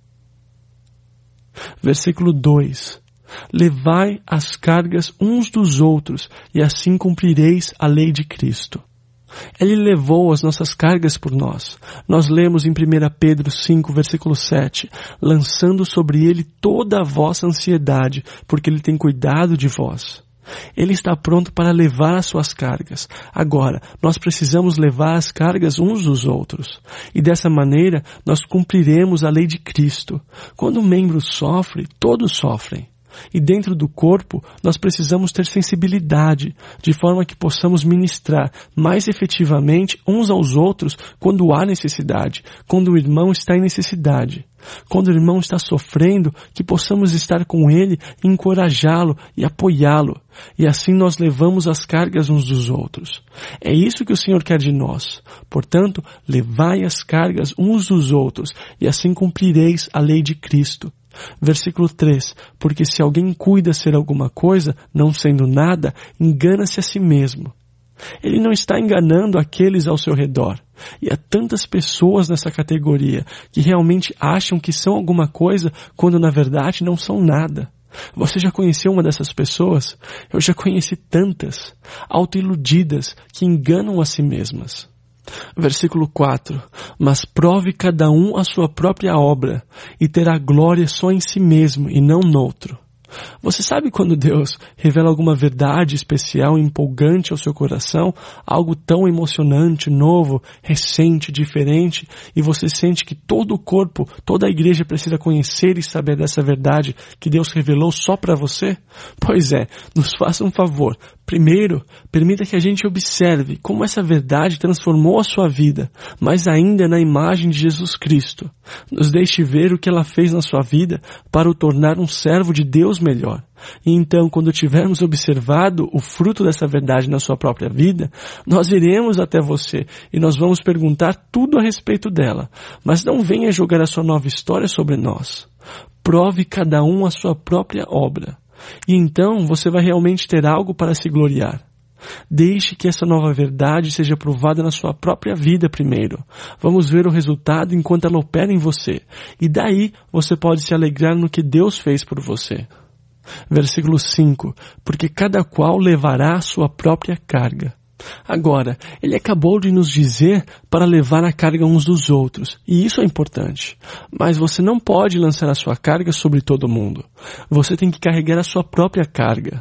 A: Versículo dois. Levai as cargas uns dos outros, e assim cumprireis a lei de Cristo. Ele levou as nossas cargas por nós. Nós lemos em primeira Pedro cinco, versículo sete, lançando sobre ele toda a vossa ansiedade, porque ele tem cuidado de vós. Ele está pronto para levar as suas cargas. Agora, nós precisamos levar as cargas uns dos outros. E dessa maneira, nós cumpriremos a lei de Cristo. Quando um membro sofre, todos sofrem. E dentro do corpo, nós precisamos ter sensibilidade, de forma que possamos ministrar mais efetivamente uns aos outros quando há necessidade, quando o irmão está em necessidade. Quando o irmão está sofrendo, que possamos estar com ele, encorajá-lo e apoiá-lo. E assim nós levamos as cargas uns dos outros. É isso que o Senhor quer de nós. Portanto, levai as cargas uns dos outros, e assim cumprireis a lei de Cristo. Versículo três. Porque se alguém cuida ser alguma coisa, não sendo nada, engana-se a si mesmo. Ele não está enganando aqueles ao seu redor. E há tantas pessoas nessa categoria que realmente acham que são alguma coisa quando na verdade não são nada. Você já conheceu uma dessas pessoas? Eu já conheci tantas, autoiludidas, que enganam a si mesmas. Versículo quatro. Mas prove cada um a sua própria obra, e terá glória só em si mesmo e não noutro. Você sabe quando Deus revela alguma verdade especial e empolgante ao seu coração, algo tão emocionante, novo, recente, diferente, e você sente que todo o corpo, toda a igreja precisa conhecer e saber dessa verdade que Deus revelou só para você? Pois é, nos faça um favor. Primeiro, permita que a gente observe como essa verdade transformou a sua vida, mas ainda na imagem de Jesus Cristo. Nos deixe ver o que ela fez na sua vida para o tornar um servo de Deus melhor. E então, quando tivermos observado o fruto dessa verdade na sua própria vida, nós iremos até você e nós vamos perguntar tudo a respeito dela. Mas não venha jogar a sua nova história sobre nós. Prove cada um a sua própria obra. E então você vai realmente ter algo para se gloriar. Deixe que essa nova verdade seja provada na sua própria vida primeiro. Vamos ver o resultado enquanto ela opera em você. E daí você pode se alegrar no que Deus fez por você. Versículo cinco. Porque cada qual levará a sua própria carga. Agora, ele acabou de nos dizer para levar a carga uns dos outros, e isso é importante. Mas você não pode lançar a sua carga sobre todo mundo. Você tem que carregar a sua própria carga.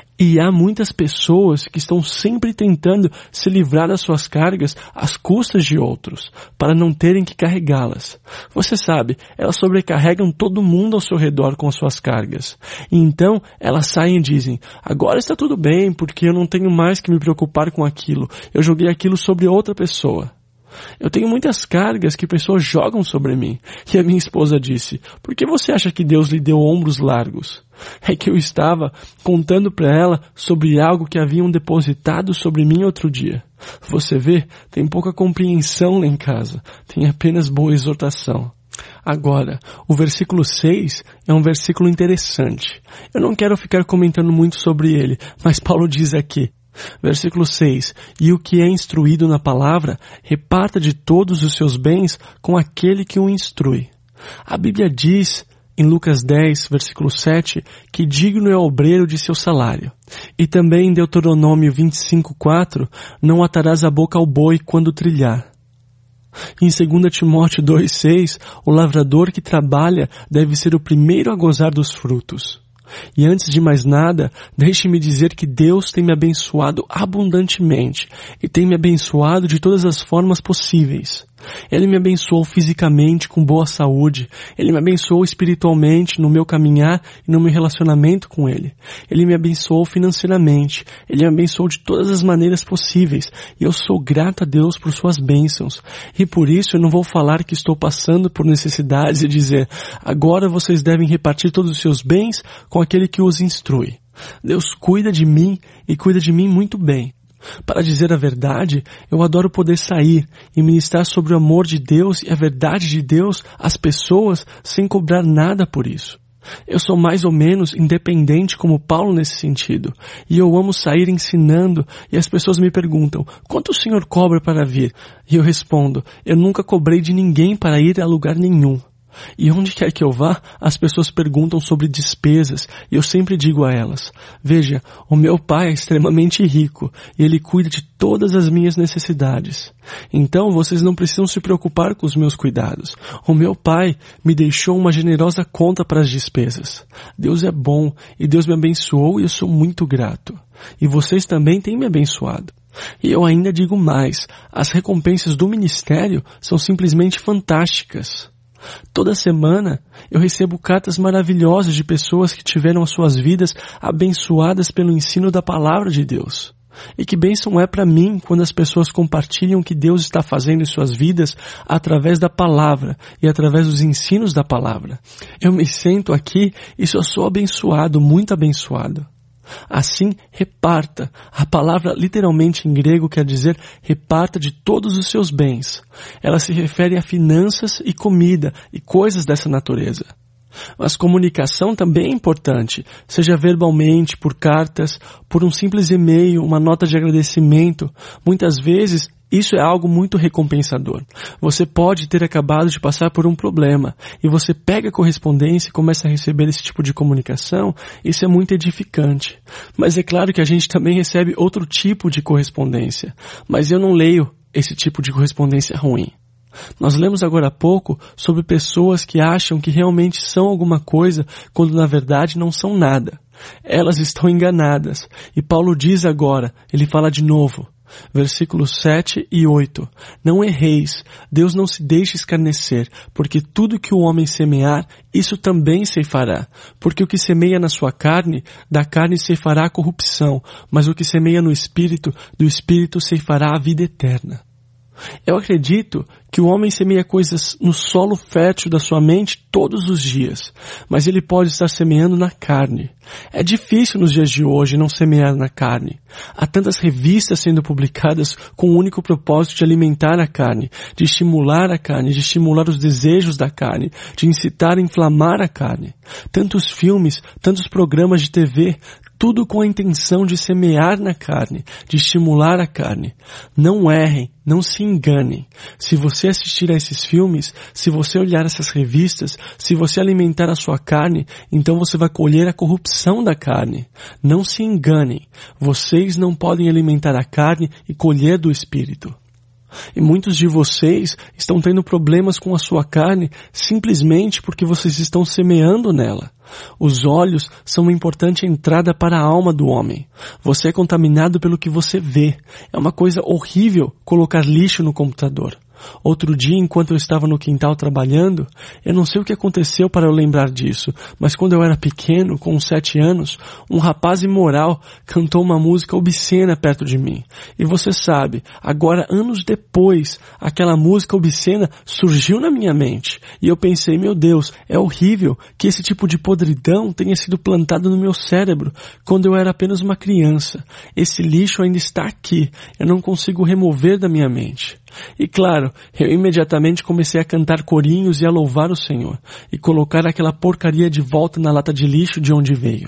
A: E há muitas pessoas que estão sempre tentando se livrar das suas cargas às custas de outros, para não terem que carregá-las. Você sabe, elas sobrecarregam todo mundo ao seu redor com as suas cargas. E então, elas saem e dizem, agora está tudo bem, porque eu não tenho mais que me preocupar com aquilo. Eu joguei aquilo sobre outra pessoa. Eu tenho muitas cargas que pessoas jogam sobre mim. E a minha esposa disse, por que você acha que Deus lhe deu ombros largos? É que eu estava contando para ela sobre algo que haviam depositado sobre mim outro dia. Você vê, tem pouca compreensão lá em casa. Tem apenas boa exortação. Agora, o versículo seis é um versículo interessante. Eu não quero ficar comentando muito sobre ele, mas Paulo diz aqui, versículo seis, e o que é instruído na palavra, reparta de todos os seus bens com aquele que o instrui. A Bíblia diz em Lucas dez, versículo sete, que digno é o obreiro de seu salário. E também em Deuteronômio vinte e cinco, quatro, não atarás a boca ao boi quando trilhar. Em dois Timóteo dois, seis, o lavrador que trabalha deve ser o primeiro a gozar dos frutos. E antes de mais nada, deixe-me dizer que Deus tem me abençoado abundantemente e tem me abençoado de todas as formas possíveis. Ele me abençoou fisicamente com boa saúde. Ele me abençoou espiritualmente no meu caminhar e no meu relacionamento com Ele. Ele me abençoou financeiramente. Ele me abençoou de todas as maneiras possíveis. E eu sou grato a Deus por suas bênçãos. E por isso eu não vou falar que estou passando por necessidades e dizer, agora vocês devem repartir todos os seus bens com aquele que os instrui. Deus cuida de mim e cuida de mim muito bem. Para dizer a verdade, eu adoro poder sair e ministrar sobre o amor de Deus e a verdade de Deus às pessoas sem cobrar nada por isso. Eu sou mais ou menos independente como Paulo nesse sentido. E eu amo sair ensinando e as pessoas me perguntam, quanto o senhor cobra para vir? E eu respondo, eu nunca cobrei de ninguém para ir a lugar nenhum. E onde quer que eu vá, as pessoas perguntam sobre despesas e eu sempre digo a elas, veja, o meu pai é extremamente rico e ele cuida de todas as minhas necessidades. Então vocês não precisam se preocupar com os meus cuidados. O meu pai me deixou uma generosa conta para as despesas. Deus é bom e Deus me abençoou e eu sou muito grato. E vocês também têm me abençoado. E eu ainda digo mais, as recompensas do ministério são simplesmente fantásticas. Toda semana eu recebo cartas maravilhosas de pessoas que tiveram as suas vidas abençoadas pelo ensino da palavra de Deus. E que bênção é para mim quando as pessoas compartilham o que Deus está fazendo em suas vidas através da palavra e através dos ensinos da palavra. Eu me sento aqui e só sou abençoado, muito abençoado. Assim, reparta. A palavra literalmente em grego quer dizer reparta de todos os seus bens. Ela se refere a finanças e comida e coisas dessa natureza. Mas comunicação também é importante, seja verbalmente, por cartas, por um simples e-mail, uma nota de agradecimento. Muitas vezes isso é algo muito recompensador. Você pode ter acabado de passar por um problema e você pega a correspondência e começa a receber esse tipo de comunicação. Isso é muito edificante. Mas é claro que a gente também recebe outro tipo de correspondência. Mas eu não leio esse tipo de correspondência ruim. Nós lemos agora há pouco sobre pessoas que acham que realmente são alguma coisa quando na verdade não são nada. Elas estão enganadas. E Paulo diz agora, ele fala de novo, versículos sete e oito. Não erreis, Deus não se deixa escarnecer, porque tudo que o homem semear, isso também ceifará. Porque o que semeia na sua carne, da carne ceifará a corrupção, mas o que semeia no Espírito, do Espírito ceifará a vida eterna. Eu acredito que o homem semeia coisas no solo fértil da sua mente todos os dias, mas ele pode estar semeando na carne. É difícil nos dias de hoje não semear na carne. Há tantas revistas sendo publicadas com o único propósito de alimentar a carne, de estimular a carne, de estimular os desejos da carne, de incitar a inflamar a carne. Tantos filmes, tantos programas de T V, tudo com a intenção de semear na carne, de estimular a carne. Não errem, não se enganem. Se você assistir a esses filmes, se você olhar essas revistas, se você alimentar a sua carne, então você vai colher a corrupção da carne. Não se enganem. Vocês não podem alimentar a carne e colher do Espírito. E muitos de vocês estão tendo problemas com a sua carne simplesmente porque vocês estão semeando nela. Os olhos são uma importante entrada para a alma do homem. Você é contaminado pelo que você vê. É uma coisa horrível colocar lixo no computador. Outro dia, enquanto eu estava no quintal trabalhando, eu não sei o que aconteceu para eu lembrar disso, mas quando eu era pequeno, com uns sete anos, um rapaz imoral cantou uma música obscena perto de mim. E você sabe, agora anos depois, aquela música obscena surgiu na minha mente. E eu pensei, meu Deus, é horrível que esse tipo de podridão tenha sido plantado no meu cérebro quando eu era apenas uma criança. Esse lixo ainda está aqui, eu não consigo remover da minha mente. E claro, eu imediatamente comecei a cantar corinhos e a louvar o Senhor, e colocar aquela porcaria de volta na lata de lixo de onde veio.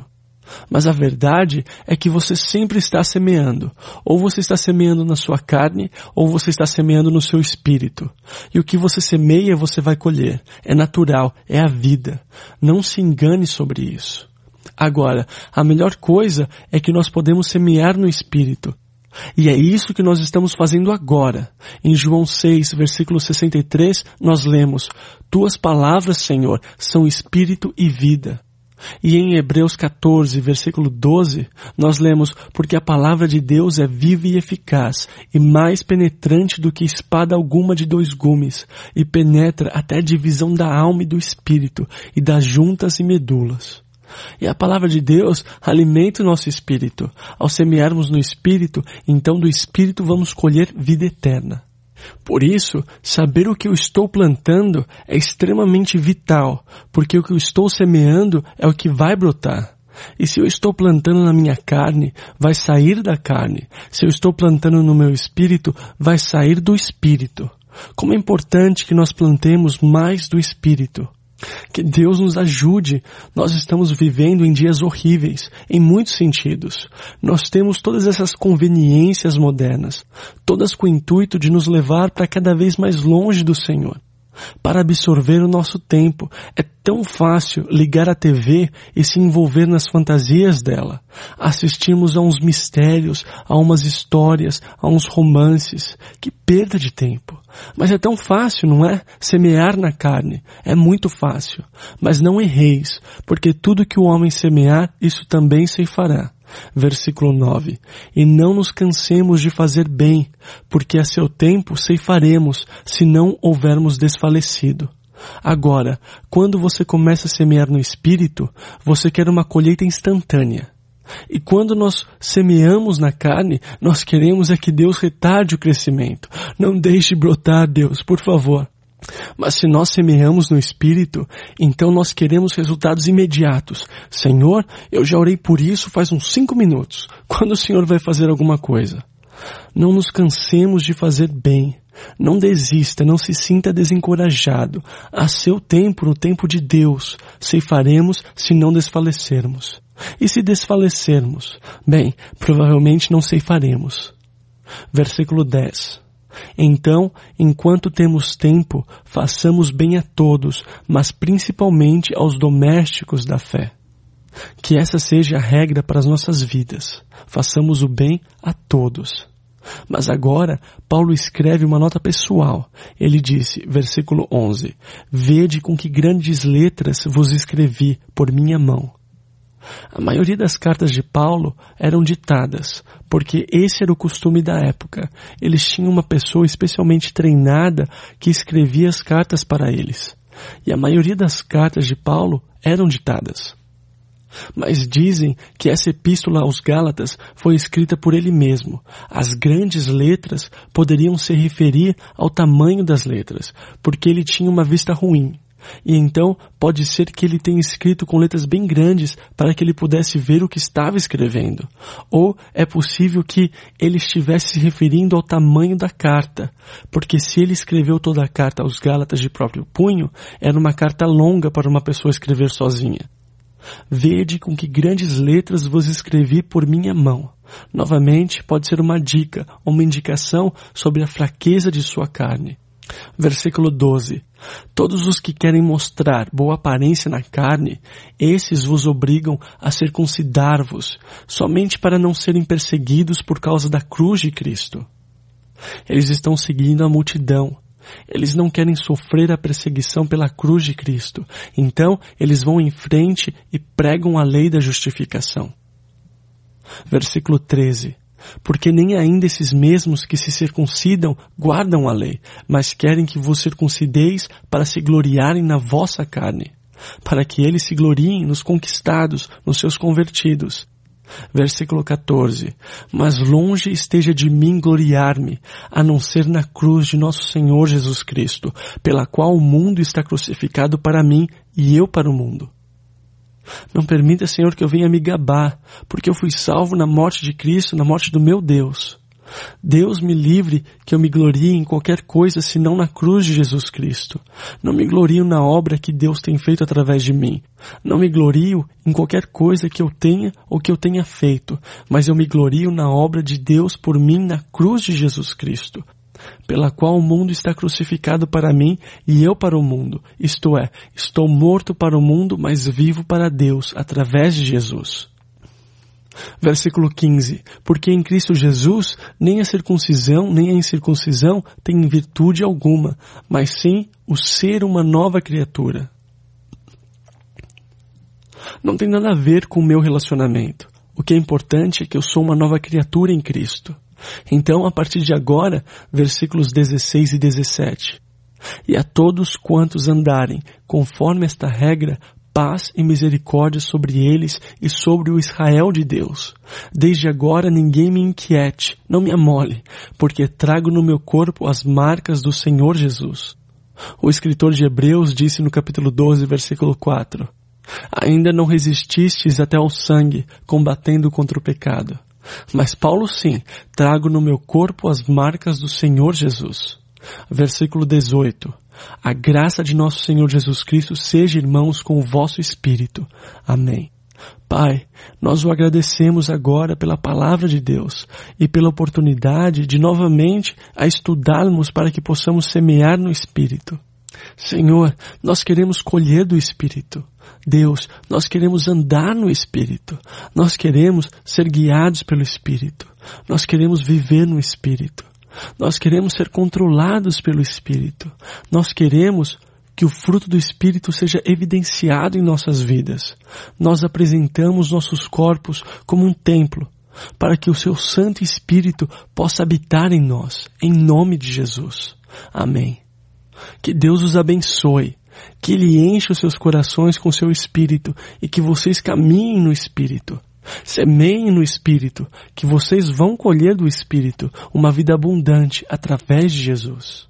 A: Mas a verdade é que você sempre está semeando. Ou você está semeando na sua carne, ou você está semeando no seu espírito. E o que você semeia, você vai colher. É natural, é a vida. Não se engane sobre isso. Agora, a melhor coisa é que nós podemos semear no espírito. E é isso que nós estamos fazendo agora. Em João seis, versículo sessenta e três, nós lemos: Tuas palavras, Senhor, são espírito e vida. E em Hebreus quatorze, versículo doze, nós lemos: Porque a palavra de Deus é viva e eficaz, e mais penetrante do que espada alguma de dois gumes, e penetra até a divisão da alma e do espírito, e das juntas e medulas. E a palavra de Deus alimenta o nosso espírito. Ao semearmos no espírito, então do espírito vamos colher vida eterna. Por isso, saber o que eu estou plantando é extremamente vital, porque o que eu estou semeando é o que vai brotar. E se eu estou plantando na minha carne, vai sair da carne. Se eu estou plantando no meu espírito, vai sair do espírito. Como é importante que nós plantemos mais do espírito. Que Deus nos ajude. Nós estamos vivendo em dias horríveis, em muitos sentidos. Nós temos todas essas conveniências modernas, todas com o intuito de nos levar para cada vez mais longe do Senhor, para absorver o nosso tempo. É tão fácil ligar a T V e se envolver nas fantasias dela. Assistimos a uns mistérios, a umas histórias, a uns romances. Que perda de tempo. Mas é tão fácil, não é? Semear na carne. É muito fácil. Mas não erreis, porque tudo que o homem semear, isso também ceifará. Versículo nove. E não nos cansemos de fazer bem, porque a seu tempo ceifaremos, se não houvermos desfalecido. Agora, quando você começa a semear no espírito, você quer uma colheita instantânea. E quando nós semeamos na carne, nós queremos é que Deus retarde o crescimento. Não deixe brotar, Deus, por favor. Mas se nós semeamos no Espírito, então nós queremos resultados imediatos. Senhor, eu já orei por isso faz uns cinco minutos. Quando o Senhor vai fazer alguma coisa? Não nos cansemos de fazer bem. Não desista, não se sinta desencorajado. A seu tempo, no tempo de Deus, ceifaremos se não desfalecermos. E se desfalecermos, bem, provavelmente não ceifaremos. Versículo dez. Então, enquanto temos tempo, façamos bem a todos, mas principalmente aos domésticos da fé. Que essa seja a regra para as nossas vidas. Façamos o bem a todos. Mas agora, Paulo escreve uma nota pessoal. Ele disse, versículo onze, Vede com que grandes letras vos escrevi por minha mão. A maioria das cartas de Paulo eram ditadas, porque esse era o costume da época. Eles tinham uma pessoa especialmente treinada que escrevia as cartas para eles. E a maioria das cartas de Paulo eram ditadas. Mas dizem que essa epístola aos Gálatas foi escrita por ele mesmo. As grandes letras poderiam se referir ao tamanho das letras, porque ele tinha uma vista ruim. E então pode ser que ele tenha escrito com letras bem grandes para que ele pudesse ver o que estava escrevendo. Ou é possível que ele estivesse se referindo ao tamanho da carta, porque se ele escreveu toda a carta aos Gálatas de próprio punho, era uma carta longa para uma pessoa escrever sozinha. Vede com que grandes letras vos escrevi por minha mão. Novamente, pode ser uma dica, uma indicação sobre a fraqueza de sua carne. Versículo doze. Todos os que querem mostrar boa aparência na carne, esses vos obrigam a circuncidar-vos, somente para não serem perseguidos por causa da cruz de Cristo. Eles estão seguindo a multidão. Eles não querem sofrer a perseguição pela cruz de Cristo. Então, eles vão em frente e pregam a lei da justificação. Versículo treze. Porque nem ainda esses mesmos que se circuncidam guardam a lei, mas querem que vos circuncideis para se gloriarem na vossa carne, para que eles se gloriem nos conquistados, nos seus convertidos. Versículo quatorze. Mas longe esteja de mim gloriar-me, a não ser na cruz de nosso Senhor Jesus Cristo, pela qual o mundo está crucificado para mim e eu para o mundo. Não permita, Senhor, que eu venha me gabar, porque eu fui salvo na morte de Cristo, na morte do meu Deus. Deus me livre que eu me glorie em qualquer coisa senão na cruz de Jesus Cristo. Não me glorio na obra que Deus tem feito através de mim. Não me glorio em qualquer coisa que eu tenha ou que eu tenha feito, mas eu me glorio na obra de Deus por mim na cruz de Jesus Cristo, pela qual o mundo está crucificado para mim e eu para o mundo. Isto é, estou morto para o mundo, mas vivo para Deus através de Jesus. Versículo quinze. Porque em Cristo Jesus nem a circuncisão nem a incircuncisão tem virtude alguma, mas sim o ser uma nova criatura. Não tem nada a ver com o meu relacionamento. O que é importante é que eu sou uma nova criatura em Cristo. Então, a partir de agora, versículos dezesseis e dezessete. E a todos quantos andarem conforme esta regra, paz e misericórdia sobre eles e sobre o Israel de Deus. Desde agora ninguém me inquiete, não me amole, porque trago no meu corpo as marcas do Senhor Jesus. O escritor de Hebreus disse no capítulo doze, versículo quatro. Ainda não resististes até ao sangue, combatendo contra o pecado. Mas Paulo sim, trago no meu corpo as marcas do Senhor Jesus. Versículo dezoito. A graça de nosso Senhor Jesus Cristo seja, irmãos, com o vosso espírito. Amém. Pai, nós o agradecemos agora pela palavra de Deus e pela oportunidade de novamente a estudarmos para que possamos semear no Espírito. Senhor, nós queremos colher do Espírito. Deus, nós queremos andar no Espírito. Nós queremos ser guiados pelo Espírito. Nós queremos viver no Espírito. Nós queremos ser controlados pelo Espírito. Nós queremos que o fruto do Espírito seja evidenciado em nossas vidas. Nós apresentamos nossos corpos como um templo, para que o seu Santo Espírito possa habitar em nós, em nome de Jesus. Amém. Que Deus os abençoe, que Ele enche os seus corações com seu Espírito e que vocês caminhem no Espírito. Semeiem no Espírito, que vocês vão colher do Espírito uma vida abundante através de Jesus.